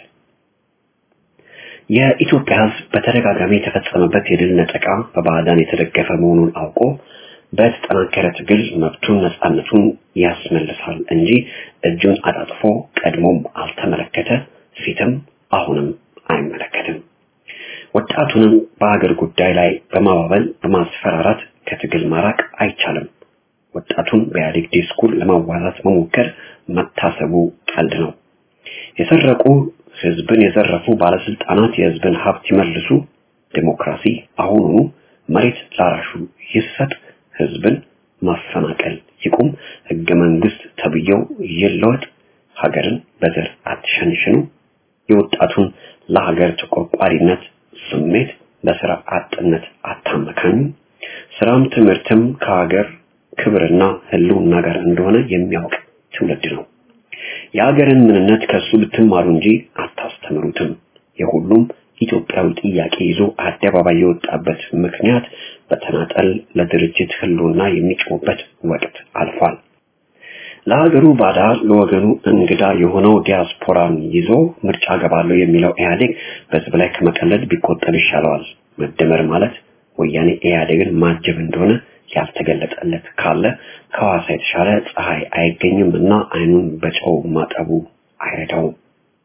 የኢትዮጵያ ሕዝብ በተደጋጋሚ የተፈጸመበት የድል ነጠቃ በባዕዳን የተደገፈ መሆኑን አውቆ በተጠናከረ ትግል መብቱን ነፃነቱን ያስመልሳል እንጂ እጁን አጣጥፎ ቀድሞም አልተመለከተ ፊትም አሁንም አይመለከትም። ወጣቱንም በአገር ጉዳይ ላይ በማባበል በማስፈራራት ከትግል ማራቅ አይቻልም። ወጣቱን በኢህአዴግ ዲስኩር ለማዋዛት መሞከር መታሰቡ ቀልድ ነው። የሰረቁ ህዝብን የዘረፉ ባለስልጣናት የህዝብን ሀብት ይመልሱ፣ ዲሞክራሲ አሁኑኑ መሬት ላራሹ ይሰጥ፣ ህዝብን ማፈናቀል ይቁም፣ ህገ መንግስት ተብየው ይለወጥ፣ ሀገርን በዘር አትሸንሽኑ፣ የወጣቱን ለሀገር ተቆርቋሪነት ስሜት በስራ አጥነት አታመካኙ፣ ስራም ትምህርትም ከሀገር ክብርና ህልውና ጋር እንደሆነ የሚያውቅ ትውልድ ነው። የሀገርን ምንነት ከሱ ብትማሩ እንጂ አታስተምሩትም። የሁሉም ኢትዮጵያዊ ጥያቄ ይዞ አደባባይ የወጣበት ምክንያት በተናጠል ለድርጅት ህልውና የሚጮህበት ወቅት አልፏል። ለሀገሩ ባዳ ለወገኑ እንግዳ የሆነው ዲያስፖራን ይዞ ምርጫ ገባለው የሚለው ኢህአዴግ በህዝብ ላይ ከመቀለድ ቢቆጠብ ይሻለዋል። መደመር ማለት ወያኔ ኢህአዴግን ማጀብ እንደሆነ ያልተገለጠለት ካለ ከዋሳ የተሻለ ፀሐይ አይገኝምና አይኑን በጨው ማጠቡ አይረዳውም።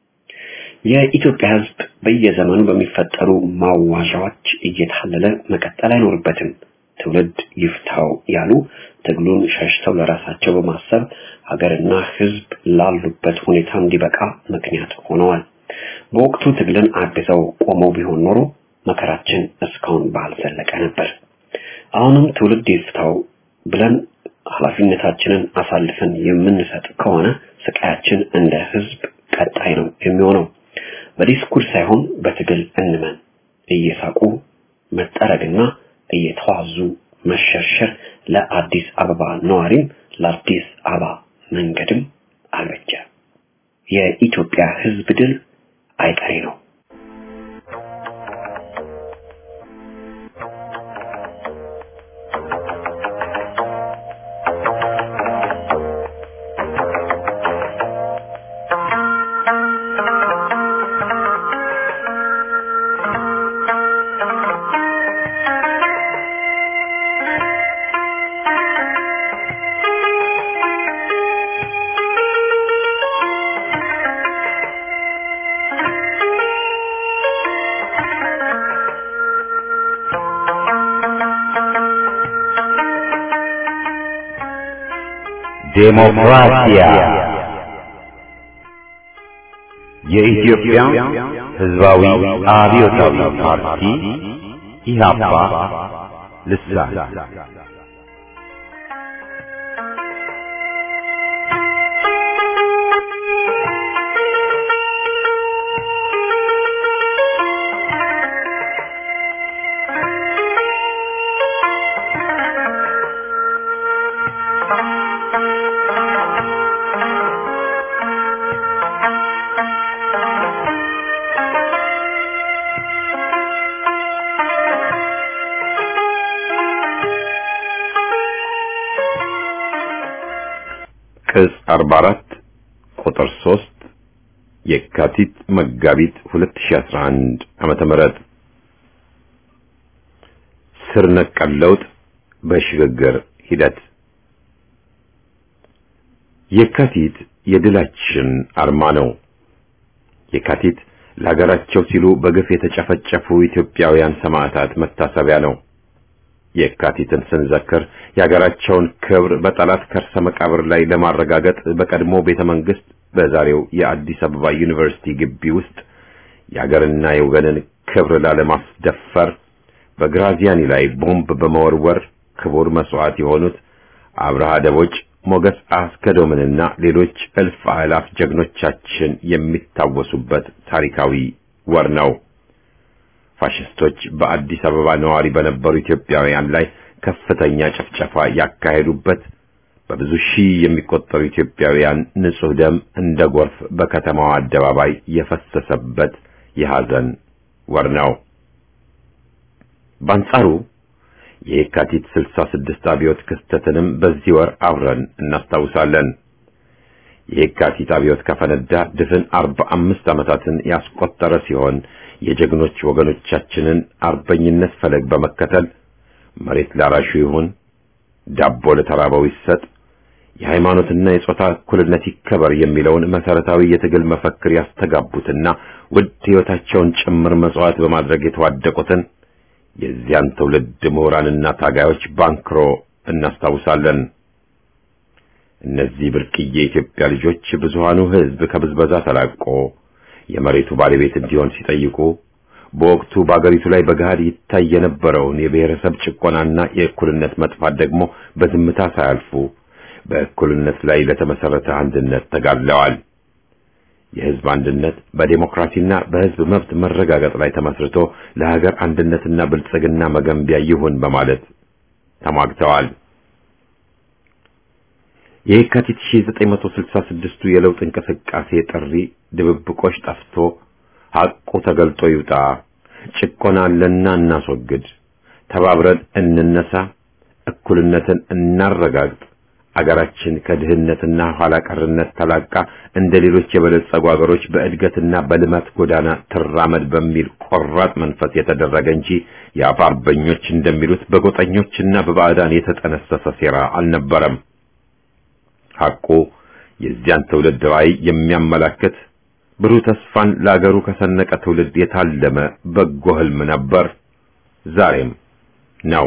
የኢትዮጵያ ህዝብ በየዘመኑ በሚፈጠሩ ማዋዣዎች እየታለለ መቀጠል አይኖርበትም። ትውልድ ይፍታው ያሉ ትግሉን ሸሽተው ለራሳቸው በማሰብ ሀገርና ህዝብ ላሉበት ሁኔታ እንዲበቃ ምክንያት ሆነዋል። በወቅቱ ትግልን አግዘው ቆመው ቢሆን ኖሮ መከራችን እስካሁን ባልዘለቀ ነበር። አሁንም ትውልድ ይፍታው ብለን ኃላፊነታችንን አሳልፈን የምንሰጥ ከሆነ ስቃያችን እንደ ህዝብ ቀጣይ ነው የሚሆነው። በዲስኩር ሳይሆን በትግል እንመን። እየሳቁ መጠረግና እየተዋዙ መሸርሸር ለአዲስ አበባ ነዋሪም ለአዲስ አበባ መንገድም አልበጀ። የኢትዮጵያ ህዝብ ድል አይቀሬ ነው። ዴሞክራሲያ የኢትዮጵያ ህዝባዊ አብዮታዊ ፓርቲ ኢህአፓ ልሳን ቅጽ አርባ አራት ቁጥር ሶስት የካቲት መጋቢት ሁለት ሺህ አስራ አንድ ዓመተ ምህረት ስር ነቀል ለውጥ በሽግግር ሂደት የካቲት የድላችን አርማ ነው። የካቲት ለሀገራቸው ሲሉ በግፍ የተጨፈጨፉ ኢትዮጵያውያን ሰማዕታት መታሰቢያ ነው። የካቲትን ስንዘክር የሀገራቸውን ክብር በጠላት ከርሰ መቃብር ላይ ለማረጋገጥ በቀድሞ ቤተ መንግስት በዛሬው የአዲስ አበባ ዩኒቨርሲቲ ግቢ ውስጥ የሀገርና የወገንን ክብር ላለማስደፈር በግራዚያኒ ላይ ቦምብ በመወርወር ክቡር መስዋዕት የሆኑት አብርሃ ደቦጭ፣ ሞገስ አስከዶምንና ሌሎች እልፍ አእላፍ ጀግኖቻችን የሚታወሱበት ታሪካዊ ወር ነው። ፋሽስቶች በአዲስ አበባ ነዋሪ በነበሩ ኢትዮጵያውያን ላይ ከፍተኛ ጭፍጨፋ ያካሄዱበት፣ በብዙ ሺህ የሚቆጠሩ ኢትዮጵያውያን ንጹህ ደም እንደ ጎርፍ በከተማው አደባባይ የፈሰሰበት የሐዘን ወር ነው። በአንጻሩ የካቲት ስልሳ ስድስት አብዮት ክስተትንም በዚህ ወር አብረን እናስታውሳለን። የካቲት አብዮት ከፈነዳ ድፍን አርባ አምስት ዓመታትን ያስቆጠረ ሲሆን የጀግኖች ወገኖቻችንን አርበኝነት ፈለግ በመከተል መሬት ላራሹ ይሁን፣ ዳቦ ለተራበው ይሰጥ፣ የሃይማኖትና የጾታ እኩልነት ይከበር የሚለውን መሰረታዊ የትግል መፈክር ያስተጋቡትና ውድ ሕይወታቸውን ጭምር መስዋዕት በማድረግ የተዋደቁትን የዚያን ትውልድ ምሁራንና ታጋዮች ባንክሮ እናስታውሳለን። እነዚህ ብርቅዬ የኢትዮጵያ ልጆች ብዙሃኑ ሕዝብ ከብዝበዛ ተላቆ የመሬቱ ባለቤት እንዲሆን ሲጠይቁ በወቅቱ በአገሪቱ ላይ በገሃድ ይታይ የነበረውን የብሔረሰብ ጭቆናና የእኩልነት መጥፋት ደግሞ በዝምታ ሳያልፉ በእኩልነት ላይ ለተመሰረተ አንድነት ተጋድለዋል። የሕዝብ አንድነት በዲሞክራሲና በሕዝብ መብት መረጋገጥ ላይ ተመስርቶ ለሀገር አንድነትና ብልጽግና መገንቢያ ይሁን በማለት ተሟግተዋል። የካቲት ሺህ ዘጠኝ መቶ ስልሳ ስድስቱ የለውጥ እንቅስቃሴ ጥሪ ድብብቆሽ ጠፍቶ ሐቁ ተገልጦ ይውጣ፣ ጭቆና አለና እናስወግድ፣ ተባብረን እንነሳ፣ እኩልነትን እናረጋግጥ፣ አገራችን ከድህነትና ኋላ ቀርነት ተላቃ እንደ ሌሎች የበለጸጉ አገሮች በእድገትና በልማት ጎዳና ትራመድ በሚል ቆራጥ መንፈስ የተደረገ እንጂ የአፍ አርበኞች እንደሚሉት በጎጠኞችና በባዕዳን የተጠነሰሰ ሴራ አልነበረም። ሐቁ የዚያን ትውልድ ራዕይ የሚያመላክት ብሩህ ተስፋን ለአገሩ ከሰነቀ ትውልድ የታለመ በጎ ህልም ነበር፣ ዛሬም ነው።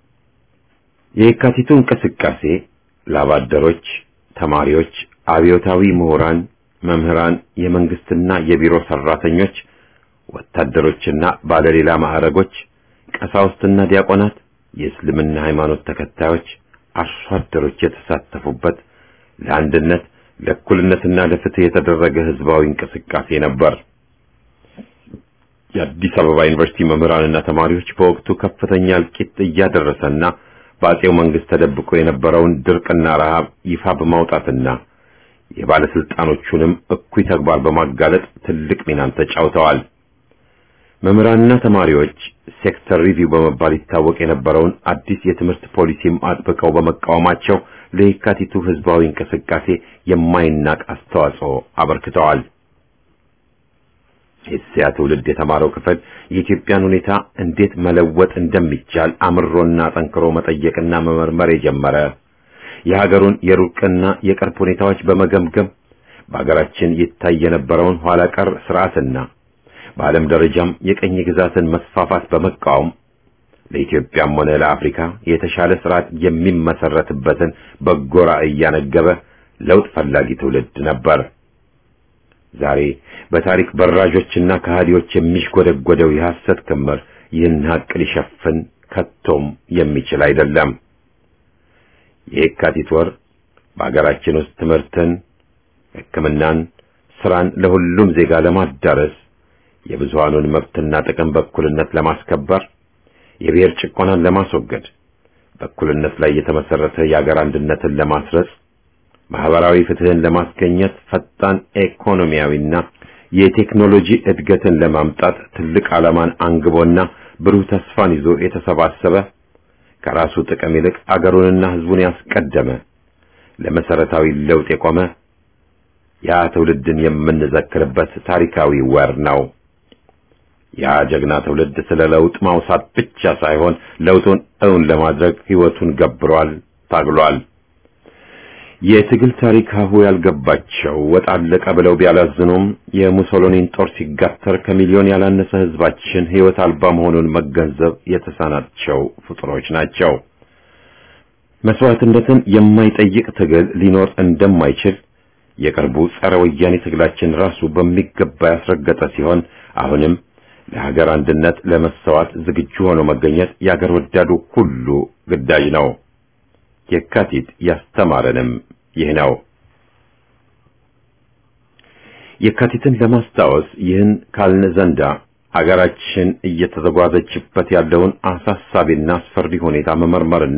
የካቲቱ እንቅስቃሴ ላባደሮች፣ ተማሪዎች፣ አብዮታዊ ምሁራን፣ መምህራን፣ የመንግስትና የቢሮ ሰራተኞች፣ ወታደሮችና ባለሌላ ማዕረጎች፣ ቀሳውስትና ዲያቆናት፣ የእስልምና ሃይማኖት ተከታዮች፣ አርሶ አደሮች የተሳተፉበት ለአንድነት ለእኩልነትና ለፍትህ የተደረገ ህዝባዊ እንቅስቃሴ ነበር። የአዲስ አበባ ዩኒቨርሲቲ መምህራንና ተማሪዎች በወቅቱ ከፍተኛ እልቂት እያደረሰና በአጼው መንግስት ተደብቆ የነበረውን ድርቅና ረሃብ ይፋ በማውጣትና የባለስልጣኖቹንም እኩይ ተግባር በማጋለጥ ትልቅ ሚናን ተጫውተዋል። መምህራንና ተማሪዎች ሴክተር ሪቪው በመባል ይታወቅ የነበረውን አዲስ የትምህርት ፖሊሲም አጥብቀው በመቃወማቸው ለየካቲቱ ህዝባዊ እንቅስቃሴ የማይናቅ አስተዋጽኦ አበርክተዋል። የዚያ ትውልድ የተማረው ክፍል የኢትዮጵያን ሁኔታ እንዴት መለወጥ እንደሚቻል አምሮና ጠንክሮ መጠየቅና መመርመር የጀመረ፣ የሀገሩን የሩቅና የቅርብ ሁኔታዎች በመገምገም በሀገራችን ይታይ የነበረውን ኋላ ቀር ስርዓትና በዓለም ደረጃም የቀኝ ግዛትን መስፋፋት በመቃወም ለኢትዮጵያም ሆነ ለአፍሪካ የተሻለ ስርዓት የሚመሰረትበትን በጎ ራዕይ ያነገበ ለውጥ ፈላጊ ትውልድ ነበር። ዛሬ በታሪክ በራጆችና ከሃዲዎች የሚሽጎደጎደው የሐሰት ክምር ይህን ሀቅ ሊሸፍን ከቶም የሚችል አይደለም። የካቲት ወር በአገራችን ውስጥ ትምህርትን፣ ሕክምናን፣ ስራን ለሁሉም ዜጋ ለማዳረስ የብዙሃኑን መብትና ጥቅም በእኩልነት ለማስከበር፣ የብሔር ጭቆናን ለማስወገድ፣ በእኩልነት ላይ የተመሰረተ የአገር አንድነትን ለማስረጽ፣ ማህበራዊ ፍትህን ለማስገኘት፣ ፈጣን ኢኮኖሚያዊና የቴክኖሎጂ እድገትን ለማምጣት ትልቅ ዓላማን አንግቦና ብሩህ ተስፋን ይዞ የተሰባሰበ ከራሱ ጥቅም ይልቅ አገሩንና ህዝቡን ያስቀደመ ለመሰረታዊ ለውጥ የቆመ ያ ትውልድን የምንዘክርበት ታሪካዊ ወር ነው። ያ ጀግና ትውልድ ስለ ለውጥ ማውሳት ብቻ ሳይሆን ለውጡን እውን ለማድረግ ህይወቱን ገብሯል፣ ታግሏል። የትግል ታሪክ ሀሁ ያልገባቸው ወጥ አለቀ ብለው ቢያላዝኑም የሙሶሎኒን ጦር ሲጋተር ከሚሊዮን ያላነሰ ህዝባችን ህይወት አልባ መሆኑን መገንዘብ የተሳናቸው ፍጡሮች ናቸው። መስዋዕትነትን የማይጠይቅ ትግል ሊኖር እንደማይችል የቅርቡ ጸረ ወያኔ ትግላችን ራሱ በሚገባ ያስረገጠ ሲሆን አሁንም ለሀገር አንድነት ለመሰዋት ዝግጁ ሆኖ መገኘት የሀገር ወዳዱ ሁሉ ግዳጅ ነው። የካቲት ያስተማረንም ይህ ነው። የካቲትን ለማስታወስ ይህን ካልን ዘንዳ ሀገራችን እየተዘጓዘችበት ያለውን አሳሳቢና አስፈሪ ሁኔታ መመርመርና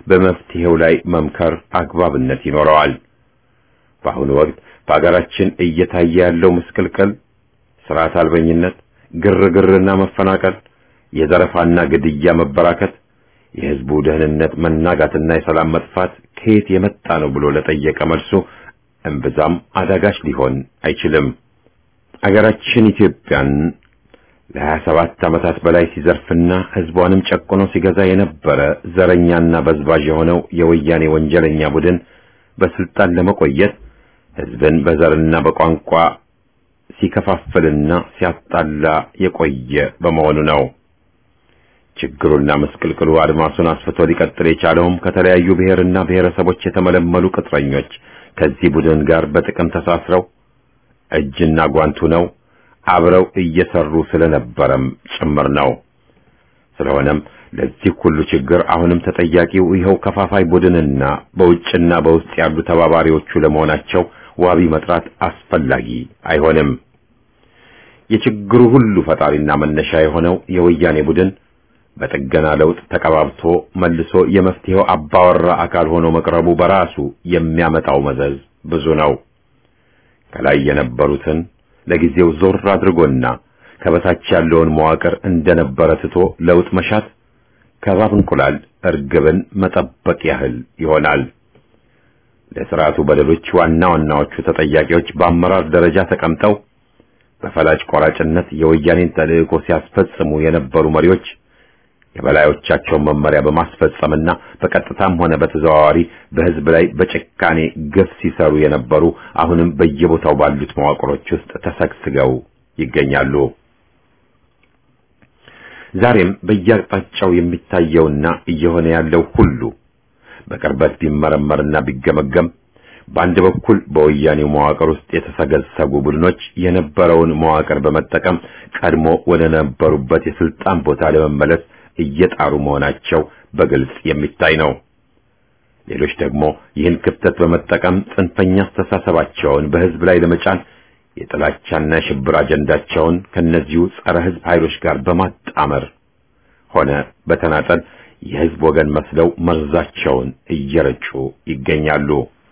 በመፍትሄው ላይ መምከር አግባብነት ይኖረዋል። በአሁኑ ወቅት በአገራችን እየታየ ያለው ምስቅልቅል፣ ስርዓት አልበኝነት፣ ግርግርና መፈናቀል፣ የዘረፋና ግድያ መበራከት፣ የህዝቡ ደህንነት መናጋትና የሰላም መጥፋት ከየት የመጣ ነው ብሎ ለጠየቀ መልሱ እምብዛም አዳጋች ሊሆን አይችልም። አገራችን ኢትዮጵያን ለሀያ ሰባት ዓመታት በላይ ሲዘርፍና ህዝቧንም ጨቁኖ ሲገዛ የነበረ ዘረኛና በዝባዥ የሆነው የወያኔ ወንጀለኛ ቡድን በስልጣን ለመቆየት ህዝብን በዘርና በቋንቋ ሲከፋፍልና ሲያጣላ የቆየ በመሆኑ ነው። ችግሩና መስቅልቅሉ አድማሱን አስፍቶ ሊቀጥል የቻለውም ከተለያዩ ብሔርና ብሔረሰቦች የተመለመሉ ቅጥረኞች ከዚህ ቡድን ጋር በጥቅም ተሳስረው እጅና ጓንቱ ነው አብረው እየሰሩ ስለነበረም ጭምር ነው። ስለሆነም ለዚህ ሁሉ ችግር አሁንም ተጠያቂው ይኸው ከፋፋይ ቡድንና በውጭና በውስጥ ያሉ ተባባሪዎቹ ለመሆናቸው ዋቢ መጥራት አስፈላጊ አይሆንም። የችግሩ ሁሉ ፈጣሪና መነሻ የሆነው የወያኔ ቡድን በጥገና ለውጥ ተቀባብቶ መልሶ የመፍትሄው አባወራ አካል ሆኖ መቅረቡ በራሱ የሚያመጣው መዘዝ ብዙ ነው። ከላይ የነበሩትን ለጊዜው ዞር አድርጎና ከበታች ያለውን መዋቅር እንደነበረ ትቶ ለውጥ መሻት ከባብ እንቁላል እርግብን መጠበቅ ያህል ይሆናል። ለሥርዓቱ በደሎች ዋና ዋናዎቹ ተጠያቂዎች በአመራር ደረጃ ተቀምጠው በፈላጭ ቆራጭነት የወያኔን ተልእኮ ሲያስፈጽሙ የነበሩ መሪዎች የበላዮቻቸውን መመሪያ በማስፈጸምና በቀጥታም ሆነ በተዘዋዋሪ በሕዝብ ላይ በጭካኔ ግፍ ሲሰሩ የነበሩ አሁንም በየቦታው ባሉት መዋቅሮች ውስጥ ተሰግስገው ይገኛሉ። ዛሬም በየአቅጣጫው የሚታየውና እየሆነ ያለው ሁሉ በቅርበት ቢመረመርና ቢገመገም በአንድ በኩል በወያኔው መዋቅር ውስጥ የተሰገሰጉ ቡድኖች የነበረውን መዋቅር በመጠቀም ቀድሞ ወደ ነበሩበት የስልጣን ቦታ ለመመለስ እየጣሩ መሆናቸው በግልጽ የሚታይ ነው። ሌሎች ደግሞ ይህን ክፍተት በመጠቀም ጽንፈኛ አስተሳሰባቸውን በሕዝብ ላይ ለመጫን የጥላቻና የሽብር አጀንዳቸውን ከነዚሁ ጸረ ሕዝብ ኃይሎች ጋር በማጣመር ሆነ በተናጠል የሕዝብ ወገን መስለው መርዛቸውን እየረጩ ይገኛሉ።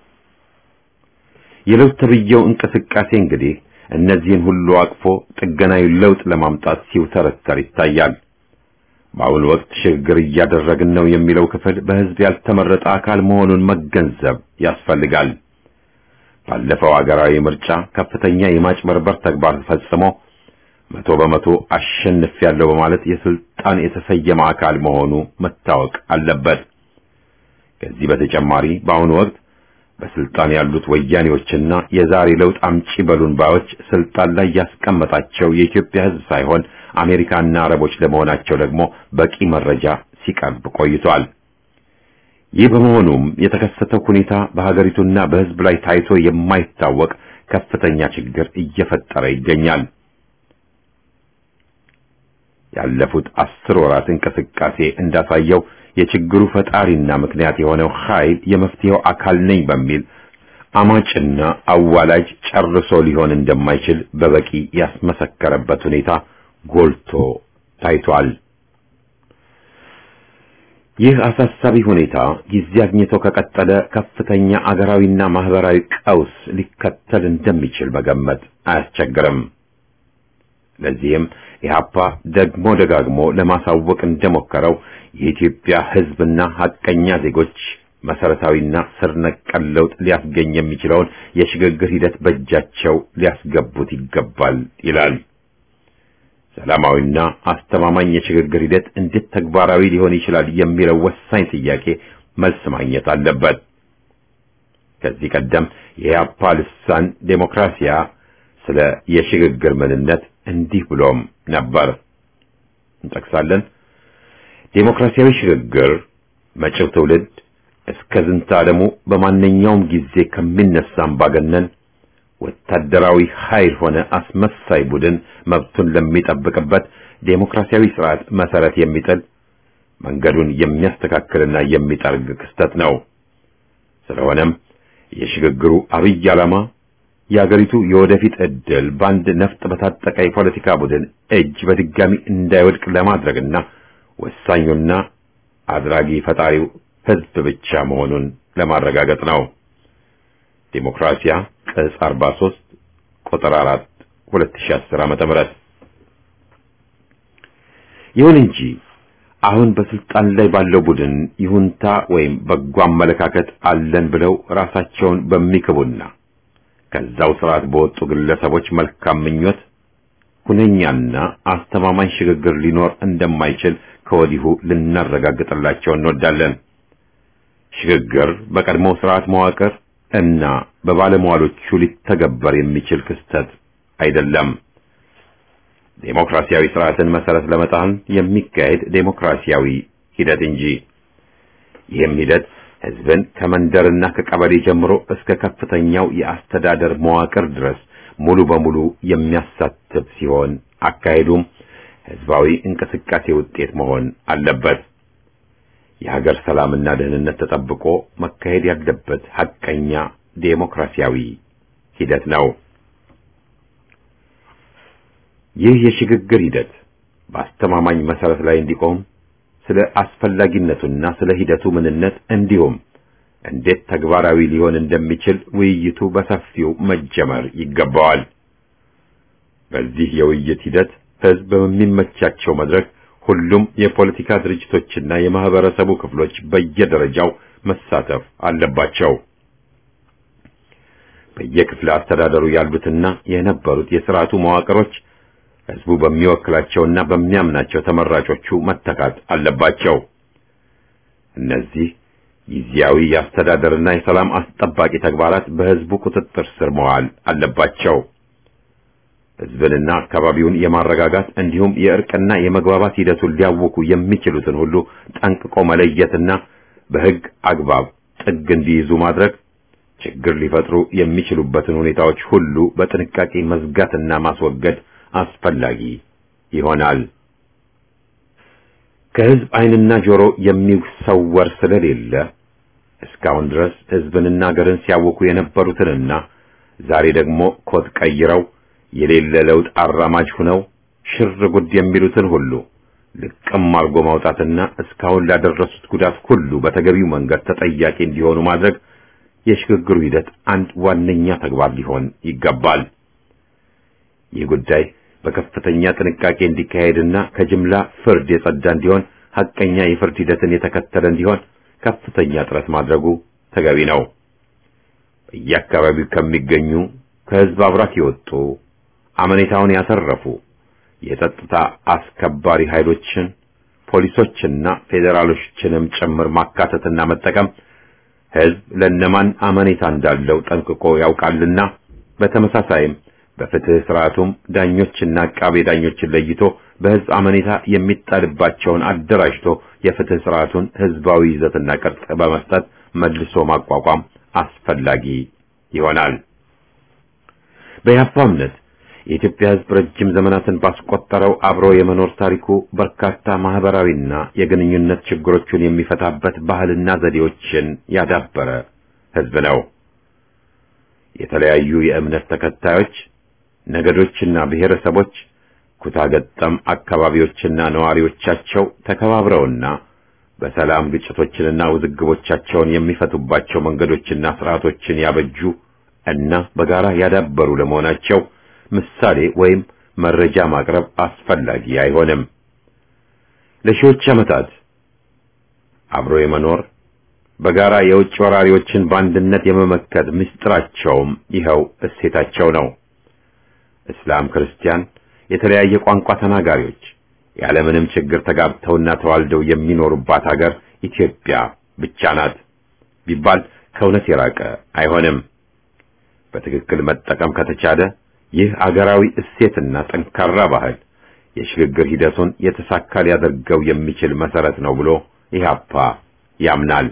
የለውጥ ተብዬው እንቅስቃሴ እንግዲህ እነዚህን ሁሉ አቅፎ ጥገናዊ ለውጥ ለማምጣት ሲውተረተር ይታያል። በአሁኑ ወቅት ሽግግር እያደረግን ነው የሚለው ክፍል በሕዝብ ያልተመረጠ አካል መሆኑን መገንዘብ ያስፈልጋል። ባለፈው አገራዊ ምርጫ ከፍተኛ የማጭበርበር ተግባር ፈጽሞ መቶ በመቶ አሸንፊያለሁ በማለት የስልጣን የተሰየመ አካል መሆኑ መታወቅ አለበት። ከዚህ በተጨማሪ በአሁኑ ወቅት በስልጣን ያሉት ወያኔዎችና የዛሬ ለውጥ አምጪ በሉን ባዮች ስልጣን ላይ ያስቀመጣቸው የኢትዮጵያ ሕዝብ ሳይሆን አሜሪካና አረቦች ለመሆናቸው ደግሞ በቂ መረጃ ሲቀርብ ቆይቷል። ይህ በመሆኑም የተከሰተው ሁኔታ በሀገሪቱና በሕዝብ ላይ ታይቶ የማይታወቅ ከፍተኛ ችግር እየፈጠረ ይገኛል። ያለፉት አስር ወራት እንቅስቃሴ እንዳሳየው የችግሩ ፈጣሪና ምክንያት የሆነው ኃይል የመፍትሄው አካል ነኝ በሚል አማጭና አዋላጅ ጨርሶ ሊሆን እንደማይችል በበቂ ያስመሰከረበት ሁኔታ ጎልቶ ታይቷል። ይህ አሳሳቢ ሁኔታ ጊዜ አግኝቶ ከቀጠለ ከፍተኛ አገራዊና ማህበራዊ ቀውስ ሊከተል እንደሚችል መገመት አያስቸግርም። ለዚህም ኢህአፓ ደግሞ ደጋግሞ ለማሳወቅ እንደሞከረው የኢትዮጵያ ሕዝብና ሐቀኛ ዜጎች መሰረታዊና ስር ነቀል ለውጥ ሊያስገኝ የሚችለውን የሽግግር ሂደት በእጃቸው ሊያስገቡት ይገባል ይላል። ሰላማዊና አስተማማኝ የሽግግር ሂደት እንዴት ተግባራዊ ሊሆን ይችላል የሚለው ወሳኝ ጥያቄ መልስ ማግኘት አለበት። ከዚህ ቀደም የኢህአፓ ልሳን ዴሞክራሲያ ስለ የሽግግር ምንነት እንዲህ ብሎም ነበር። እንጠቅሳለን። ዴሞክራሲያዊ ሽግግር መጪው ትውልድ እስከ ዝንተ ዓለሙ በማንኛውም ጊዜ ከሚነሳ አምባገነን ወታደራዊ ኃይል ሆነ አስመሳይ ቡድን መብቱን ለሚጠብቅበት ዴሞክራሲያዊ ስርዓት መሰረት የሚጥል መንገዱን የሚያስተካክልና የሚጠርግ ክስተት ነው። ስለሆነም የሽግግሩ አብይ ዓላማ የአገሪቱ የወደፊት ዕድል በአንድ ነፍጥ በታጠቀ የፖለቲካ ቡድን እጅ በድጋሚ እንዳይወድቅ ለማድረግና ወሳኙና አድራጊ ፈጣሪው ህዝብ ብቻ መሆኑን ለማረጋገጥ ነው። ዲሞክራሲያ ቅጽ አርባ ሦስት ቁጥር አራት ሁለት ሺህ አስር ዓመተ ምህረት። ይሁን እንጂ አሁን በስልጣን ላይ ባለው ቡድን ይሁንታ ወይም በጎ አመለካከት አለን ብለው ራሳቸውን በሚክቡና ከዛው ስርዓት በወጡ ግለሰቦች መልካም ምኞት ሁነኛና አስተማማኝ ሽግግር ሊኖር እንደማይችል ከወዲሁ ልናረጋግጥላቸው እንወዳለን። ሽግግር በቀድሞው ስርዓት መዋቅር እና በባለሟሎቹ ሊተገበር የሚችል ክስተት አይደለም። ዴሞክራሲያዊ ስርዓትን መሰረት ለመጣል የሚካሄድ ዴሞክራሲያዊ ሂደት እንጂ። ይህም ሂደት ህዝብን ከመንደርና ከቀበሌ ጀምሮ እስከ ከፍተኛው የአስተዳደር መዋቅር ድረስ ሙሉ በሙሉ የሚያሳትፍ ሲሆን አካሄዱም ህዝባዊ እንቅስቃሴ ውጤት መሆን አለበት። የሀገር ሰላምና ደህንነት ተጠብቆ መካሄድ ያለበት ሐቀኛ ዴሞክራሲያዊ ሂደት ነው። ይህ የሽግግር ሂደት በአስተማማኝ መሰረት ላይ እንዲቆም ስለ አስፈላጊነቱና ስለ ሂደቱ ምንነት እንዲሁም እንዴት ተግባራዊ ሊሆን እንደሚችል ውይይቱ በሰፊው መጀመር ይገባዋል። በዚህ የውይይት ሂደት ህዝብ በሚመቻቸው መድረክ ሁሉም የፖለቲካ ድርጅቶችና የማህበረሰቡ ክፍሎች በየደረጃው መሳተፍ አለባቸው። በየክፍለ አስተዳደሩ ያሉትና የነበሩት የሥርዓቱ መዋቅሮች ህዝቡ በሚወክላቸውና በሚያምናቸው ተመራጮቹ መተካት አለባቸው። እነዚህ ጊዜያዊ የአስተዳደርና የሰላም አስጠባቂ ተግባራት በህዝቡ ቁጥጥር ስር መዋል አለባቸው። ህዝብንና አካባቢውን የማረጋጋት እንዲሁም የእርቅና የመግባባት ሂደቱን ሊያውኩ የሚችሉትን ሁሉ ጠንቅቆ መለየትና በህግ አግባብ ጥግ እንዲይዙ ማድረግ፣ ችግር ሊፈጥሩ የሚችሉበትን ሁኔታዎች ሁሉ በጥንቃቄ መዝጋትና ማስወገድ አስፈላጊ ይሆናል። ከህዝብ ዓይንና ጆሮ የሚሰወር ስለሌለ እስካሁን ድረስ ህዝብንና ሀገርን ሲያውኩ የነበሩትንና ዛሬ ደግሞ ኮት ቀይረው የሌለ ለውጥ አራማጅ ሆነው ሽር ጉድ የሚሉትን ሁሉ ልቅም አርጎ ማውጣትና እስካሁን ላደረሱት ጉዳት ሁሉ በተገቢው መንገድ ተጠያቂ እንዲሆኑ ማድረግ የሽግግሩ ሂደት አንድ ዋነኛ ተግባር ሊሆን ይገባል። ይህ ጉዳይ በከፍተኛ ጥንቃቄ እንዲካሄድና ከጅምላ ፍርድ የጸዳ እንዲሆን ሐቀኛ የፍርድ ሂደትን የተከተለ እንዲሆን ከፍተኛ ጥረት ማድረጉ ተገቢ ነው። በየአካባቢው ከሚገኙ ከህዝብ አብራክ የወጡ አመኔታውን ያተረፉ የጸጥታ አስከባሪ ኃይሎችን ፖሊሶችና ፌዴራሎችንም ጭምር ማካተትና መጠቀም ህዝብ ለነማን አመኔታ እንዳለው ጠንቅቆ ያውቃልና በተመሳሳይም በፍትህ ስርዓቱም ዳኞችና አቃቤ ዳኞችን ለይቶ በህዝብ አመኔታ የሚጣልባቸውን አደራጅቶ የፍትህ ስርዓቱን ህዝባዊ ይዘትና ቅርጽ በመስጠት መልሶ ማቋቋም አስፈላጊ ይሆናል። በያፋ እምነት የኢትዮጵያ ህዝብ ረጅም ዘመናትን ባስቆጠረው አብሮ የመኖር ታሪኩ በርካታ ማህበራዊና የግንኙነት ችግሮችን የሚፈታበት ባህልና ዘዴዎችን ያዳበረ ህዝብ ነው። የተለያዩ የእምነት ተከታዮች፣ ነገዶችና ብሔረሰቦች፣ ኩታገጠም አካባቢዎችና ነዋሪዎቻቸው ተከባብረውና በሰላም ግጭቶችንና ውዝግቦቻቸውን የሚፈቱባቸው መንገዶችና ስርዓቶችን ያበጁ እና በጋራ ያዳበሩ ለመሆናቸው ምሳሌ ወይም መረጃ ማቅረብ አስፈላጊ አይሆንም። ለሺዎች ዓመታት አብሮ የመኖር በጋራ የውጭ ወራሪዎችን በአንድነት የመመከት ምስጢራቸውም ይኸው እሴታቸው ነው። እስላም፣ ክርስቲያን፣ የተለያየ ቋንቋ ተናጋሪዎች ያለምንም ችግር ተጋብተውና ተዋልደው የሚኖሩባት ሀገር ኢትዮጵያ ብቻ ናት ቢባል ከእውነት የራቀ አይሆንም። በትክክል መጠቀም ከተቻለ ይህ አገራዊ እሴትና ጠንካራ ባህል የሽግግር ሂደቱን የተሳካ ሊያደርገው የሚችል መሰረት ነው ብሎ ኢህአፓ ያምናል።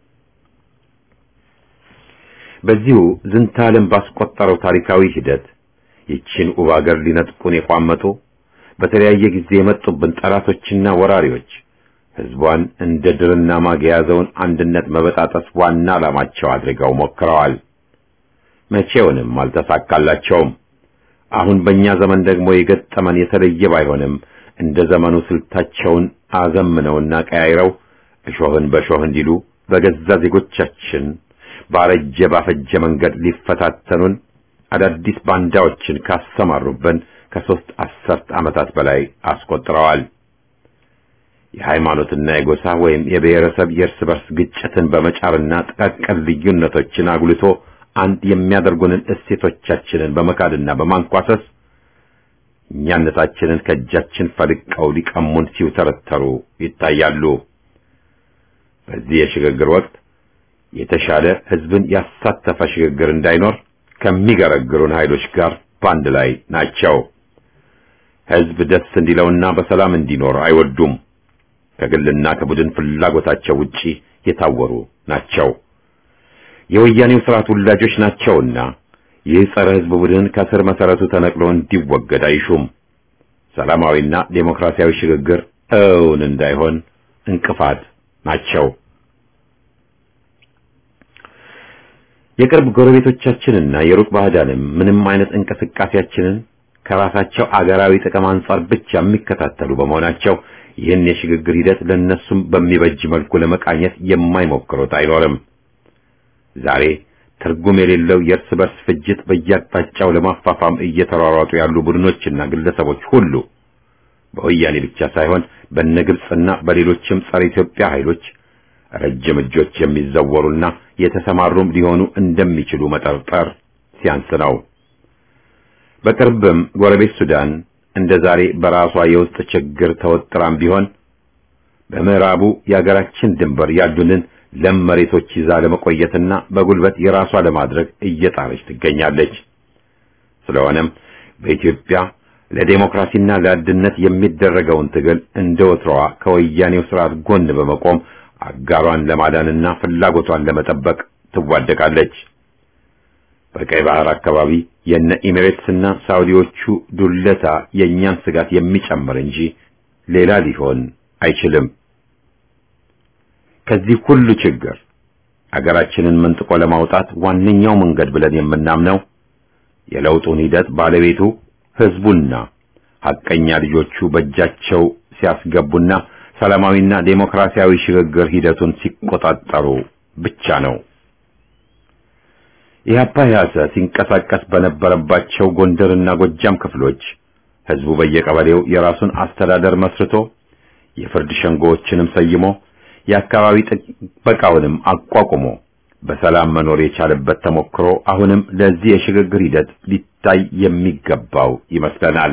በዚሁ ዝንታለም ባስቆጠረው ታሪካዊ ሂደት ይችን ውብ አገር ሊነጥቁን የቋመጡ በተለያየ ጊዜ የመጡብን ጠላቶችና ወራሪዎች ህዝቧን እንደ ድርና ማግ የያዘውን አንድነት መበጣጠስ ዋና ዓላማቸው አድርገው ሞክረዋል። መቼውንም አልተሳካላቸውም። አሁን በእኛ ዘመን ደግሞ የገጠመን የተለየ ባይሆንም እንደ ዘመኑ ስልታቸውን አዘምነውና ቀያይረው እሾህን በሾህ እንዲሉ በገዛ ዜጎቻችን ባረጀ ባፈጀ መንገድ ሊፈታተኑን አዳዲስ ባንዳዎችን ካሰማሩብን ከሶስት አስርት ዓመታት በላይ አስቆጥረዋል። የሃይማኖትና የጎሳ ወይም የብሔረሰብ የእርስ በርስ ግጭትን በመጫርና ጥቃቅን ልዩነቶችን አጉልቶ አንድ የሚያደርጉንን እሴቶቻችንን በመካድና በማንኳሰስ እኛነታችንን ከእጃችን ፈልቀው ሊቀሙን ሲውተረተሩ ይታያሉ። በዚህ የሽግግር ወቅት የተሻለ ህዝብን ያሳተፈ ሽግግር እንዳይኖር ከሚገረግሩን ኃይሎች ጋር ባንድ ላይ ናቸው። ህዝብ ደስ እንዲለውና በሰላም እንዲኖር አይወዱም። ከግልና ከቡድን ፍላጎታቸው ውጪ የታወሩ ናቸው። የወያኔው ስርዓት ውላጆች ናቸውና ይህ ጸረ ህዝብ ቡድን ከስር መሰረቱ ተነቅሎ እንዲወገድ አይሹም። ሰላማዊና ዴሞክራሲያዊ ሽግግር እውን እንዳይሆን እንቅፋት ናቸው። የቅርብ ጎረቤቶቻችንና የሩቅ ባዕዳንም ምንም አይነት እንቅስቃሴያችንን ከራሳቸው አገራዊ ጥቅም አንጻር ብቻ የሚከታተሉ በመሆናቸው ይህን የሽግግር ሂደት ለነሱም በሚበጅ መልኩ ለመቃኘት የማይሞክሩት አይኖርም። ዛሬ ትርጉም የሌለው የእርስ በርስ ፍጅት በየአቅጣጫው ለማፋፋም እየተሯሯጡ ያሉ ቡድኖችና ግለሰቦች ሁሉ በወያኔ ብቻ ሳይሆን በነግብጽና በሌሎችም ጸረ ኢትዮጵያ ኃይሎች ረጅም እጆች የሚዘወሩና የተሰማሩም ሊሆኑ እንደሚችሉ መጠርጠር ሲያንስ ነው። በቅርብም ጎረቤት ሱዳን እንደ ዛሬ በራሷ የውስጥ ችግር ተወጥራም ቢሆን በምዕራቡ የሀገራችን ድንበር ያሉንን ለም መሬቶች ይዛ ለመቆየትና በጉልበት የራሷ ለማድረግ እየጣረች ትገኛለች። ስለሆነም በኢትዮጵያ ለዲሞክራሲና ለአንድነት የሚደረገውን ትግል እንደወትሮዋ ከወያኔው ስርዓት ጎን በመቆም አጋሯን ለማዳንና ፍላጎቷን ለመጠበቅ ትዋደቃለች። በቀይ ባህር አካባቢ የነ ኤሚሬትስና ሳውዲዎቹ ዱለታ የኛን ስጋት የሚጨምር እንጂ ሌላ ሊሆን አይችልም። ከዚህ ሁሉ ችግር አገራችንን መንጥቆ ለማውጣት ዋነኛው መንገድ ብለን የምናምነው የለውጡን ሂደት ባለቤቱ ህዝቡና ሐቀኛ ልጆቹ በእጃቸው ሲያስገቡና ሰላማዊና ዴሞክራሲያዊ ሽግግር ሂደቱን ሲቆጣጠሩ ብቻ ነው። ኢህአፓ ያሰ ሲንቀሳቀስ በነበረባቸው ጎንደርና ጎጃም ክፍሎች ህዝቡ በየቀበሌው የራሱን አስተዳደር መስርቶ የፍርድ ሸንጎዎችንም ሰይሞ የአካባቢ ጥበቃውንም አቋቁሞ በሰላም መኖር የቻለበት ተሞክሮ አሁንም ለዚህ የሽግግር ሂደት ሊታይ የሚገባው ይመስለናል።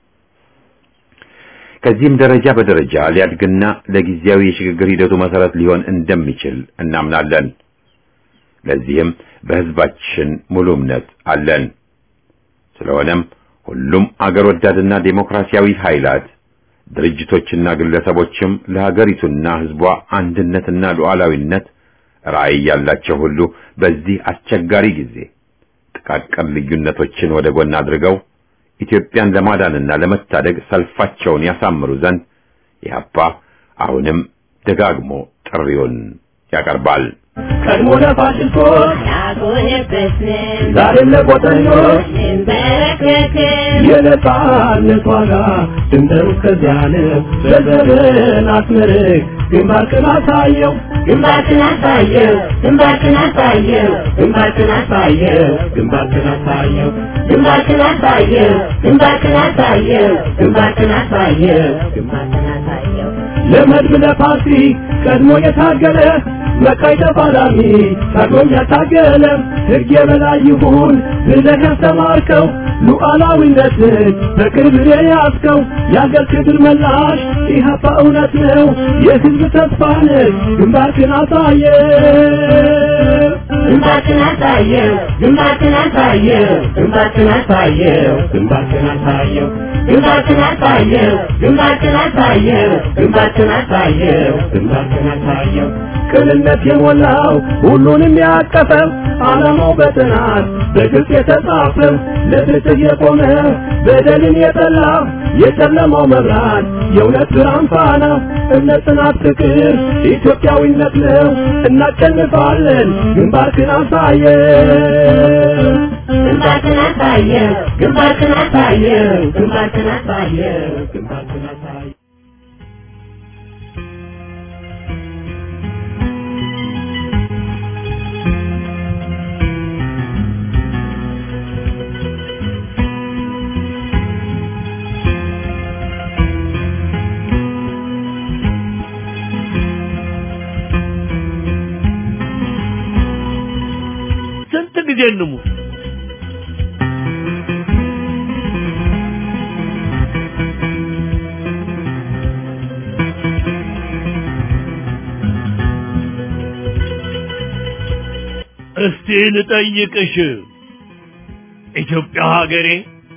ከዚህም ደረጃ በደረጃ ሊያድግና ለጊዜያዊ የሽግግር ሂደቱ መሰረት ሊሆን እንደሚችል እናምናለን። ለዚህም በህዝባችን ሙሉ እምነት አለን። ስለሆነም ሁሉም አገር ወዳድና ዴሞክራሲያዊ ኃይላት ድርጅቶችና ግለሰቦችም ለሀገሪቱና ህዝቧ አንድነትና ሉዓላዊነት ራዕይ ያላቸው ሁሉ በዚህ አስቸጋሪ ጊዜ ጥቃቅን ልዩነቶችን ወደ ጎን አድርገው ኢትዮጵያን ለማዳንና ለመታደግ ሰልፋቸውን ያሳምሩ ዘንድ ኢህአፓ አሁንም ደጋግሞ ጥሪውን ያቀርባል። ቀድሞ ለፋሽስቶች ያጎነበስን ዛሬም ለቆጠኞች እንበረከክን የነጻነት ዋጋ ድንበሩ እስከዚያ ነው። በዘርን አስመርቅ ግንባርክን አሳየው ግንባርክን አሳየው ግንባርክን አሳየው ግንባርክን አሳየው ግንባርክን አሳየው ግንባርክን አሳየው ግንባርክን አሳየው ግንባርክን አሳየው ግንባርክን አሳየው ለመድብ ለፓርቲ ቀድሞ የታገለ መቃይ ተፋላሚ ታግሎም ያታገለ ሕግ የበላይ ይሁን ብለህ ያስተማርከው ሉዓላዊነትን በቅርብ የያዝከው የአገር ክብር መላሽ ኢህአፓ እውነት ነው የህዝብ ተስፋ ነህ። ግንባርክን አሳየው ግንባርክን አሳየው ግንባርክን አሳየው ግንባርክን አሳየው ግንባርክን አሳየው ግንባርክን አሳየው ግንባርክን አሳየው ግንባርክን አሳየው ግንባርክን አሳየው ቅንነት የሞላው ሁሉንም ያቀፈው ዓላማው በጥናት በግልጽ የተጻፈው ለፍትህ የቆመ በደልን የጠላ የጨለማው መብራት የእውነት ብርሃን ፋና እምነት፣ ጽናት፣ ፍቅር ኢትዮጵያዊነት ነው። እናሸንፋለን። ግንባርክን አሳየው ግንባርክን አሳየው ግንባርክን አሳየው ግንባርክን አሳየው ግንባርክን አሳየው እንሙት? እስቲ ልጠይቅሽ ኢትዮጵያ ሀገሬ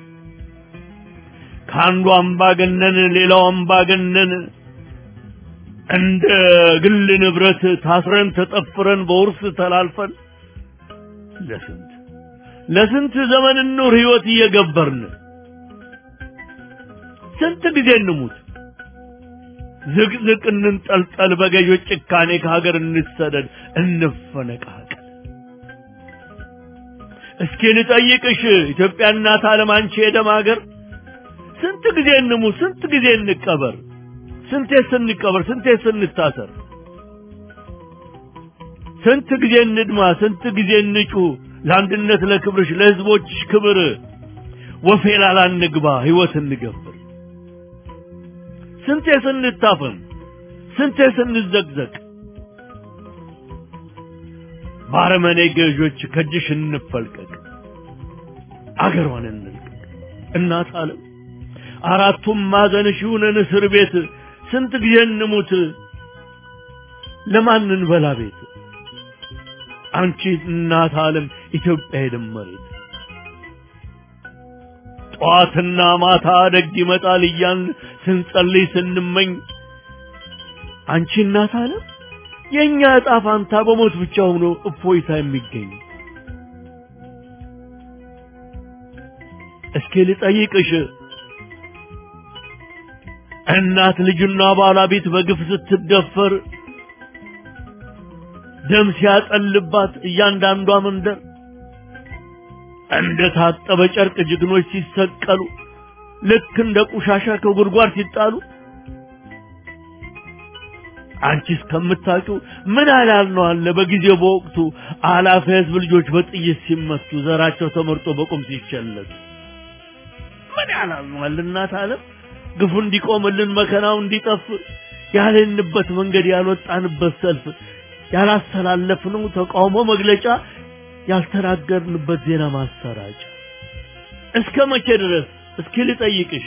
ካንዱ አምባገነን ሌላው አምባገነን እንደ ግል ንብረት ታስረን ተጠፍረን በውርስ ተላልፈን ለስንት ለስንት ዘመን ኑር ህይወት እየገበርን ስንት ጊዜ እንሙት ዝቅዝቅ እንንጠልጠል በገዦች ጭካኔ ከሀገር እንሰደድ እንፈነቃቀል። እስኪ ልጠይቅሽ ኢትዮጵያ እናት ዓለም አንቺ የደም ሀገር ስንት ጊዜ እንሙት ስንት ጊዜ እንቀበር ስንቴ ስንቀበር ስንቴ ስንታሰር ስንት ጊዜ እንድማ ስንት ጊዜ እንጩ ለአንድነት ለክብርሽ ለህዝቦችሽ ክብር ወፌላላ እንግባ ህይወት እንገብር ስንቴ ስንታፈን ስንቴ ስንዘቅዘቅ ባረመኔ ገዦች ከጅሽ እንፈልቀቅ አገሯን እንልቀቅ። እናት ዓለም አራቱም ማዕዘንሽ ይሁነን እስር ቤት ስንት ጊዜ እንሙት ለማን እንበላ ቤት አንቺ እናት ዓለም ኢትዮጵያ የደመሬት ጧትና ማታ ደግ ይመጣል እያን ስንጸልይ ስንመኝ አንቺ እናት ዓለም የኛ ዕጣ ፋንታ በሞት ብቻ ሆኖ እፎይታ የሚገኝ እስኪ ልጠይቅሽ እናት ልጅና ባለቤት በግፍ ስትደፈር ደም ሲያጠልባት እያንዳንዷ መንደር እንደ ታጠበ ጨርቅ ጀግኖች ሲሰቀሉ ልክ እንደ ቆሻሻ ከጉድጓድ ሲጣሉ አንቺ እስከምታውቂው ምን አላል ነው አለ በጊዜው በወቅቱ አላፈ ህዝብ ልጆች በጥይት ሲመቱ ዘራቸው ተመርጦ በቁም ሲቸለቱ ምን ያላል ነው አለ እናት ዓለም ግፉ እንዲቆምልን መከናው እንዲጠፍ ያለንበት መንገድ ያልወጣንበት ሰልፍ ያላስተላለፍነው ተቃውሞ መግለጫ ያልተናገርንበት ዜና ማሰራጫ እስከ መቼ ድረስ እስኪ ልጠይቅሽ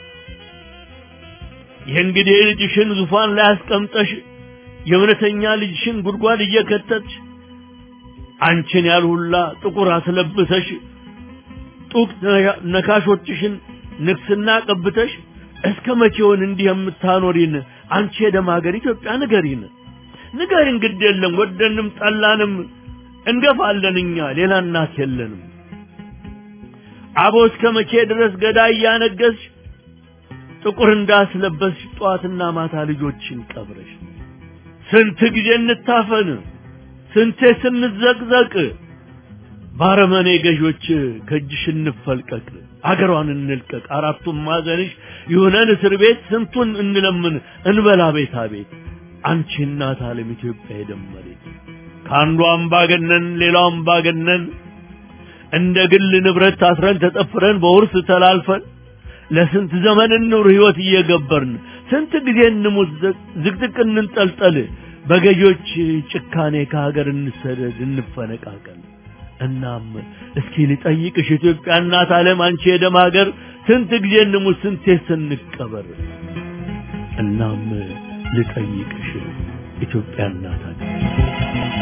የእንግዲህ ልጅሽን ዙፋን ላይ አስቀምጠሽ የእውነተኛ ልጅሽን ጉድጓድ እየከተትሽ አንቺን ያልሁላ ጥቁር አስለብሰሽ ጡቅ ነካሾችሽን ንግስና ቀብተሽ እስከ መቼውን እንዲህ የምታኖሪን አንቺ የደም ሀገር ኢትዮጵያ ንገሪን ንገሪን ግድ የለም ወደንም ጠላንም እንገፋለን እኛ ሌላ እናት የለንም አቦ እስከ መቼ ድረስ ገዳይ ያነገስሽ ጥቁር እንዳስለበስሽ ጧትና ማታ ልጆችን ቀብረሽ ስንት ጊዜ እንታፈን ስንቴ ስንዘቅዘቅ ባረመኔ ገዦች ከጅሽ እንፈልቀቅ አገሯን እንልቀቅ አራቱም ማዕዘንሽ ይሁነን እስር ቤት ስንቱን እንለምን እንበላ ቤታ ቤት አንቺ እናት ዓለም ኢትዮጵያ የደመሬት ካንዱ አምባገነን ሌላው አምባገነን እንደ ግል ንብረት ታስረን ተጠፍረን በውርስ ተላልፈን ለስንት ዘመን ኑር ህይወት እየገበርን ስንት ጊዜ እንሙት ዝቅዝቅ እንንጠልጠል በገዦች ጭካኔ ከሀገር እንሰደድ እንፈነቃቀል። እናም እስኪ ልጠይቅሽ ኢትዮጵያ እናት ዓለም አንቺ የደም ሀገር ስንት ጊዜ እንሙት ስንቴ ስንቀበር እናም ልጠይቅሽ ኢትዮጵያ እናት ሀገር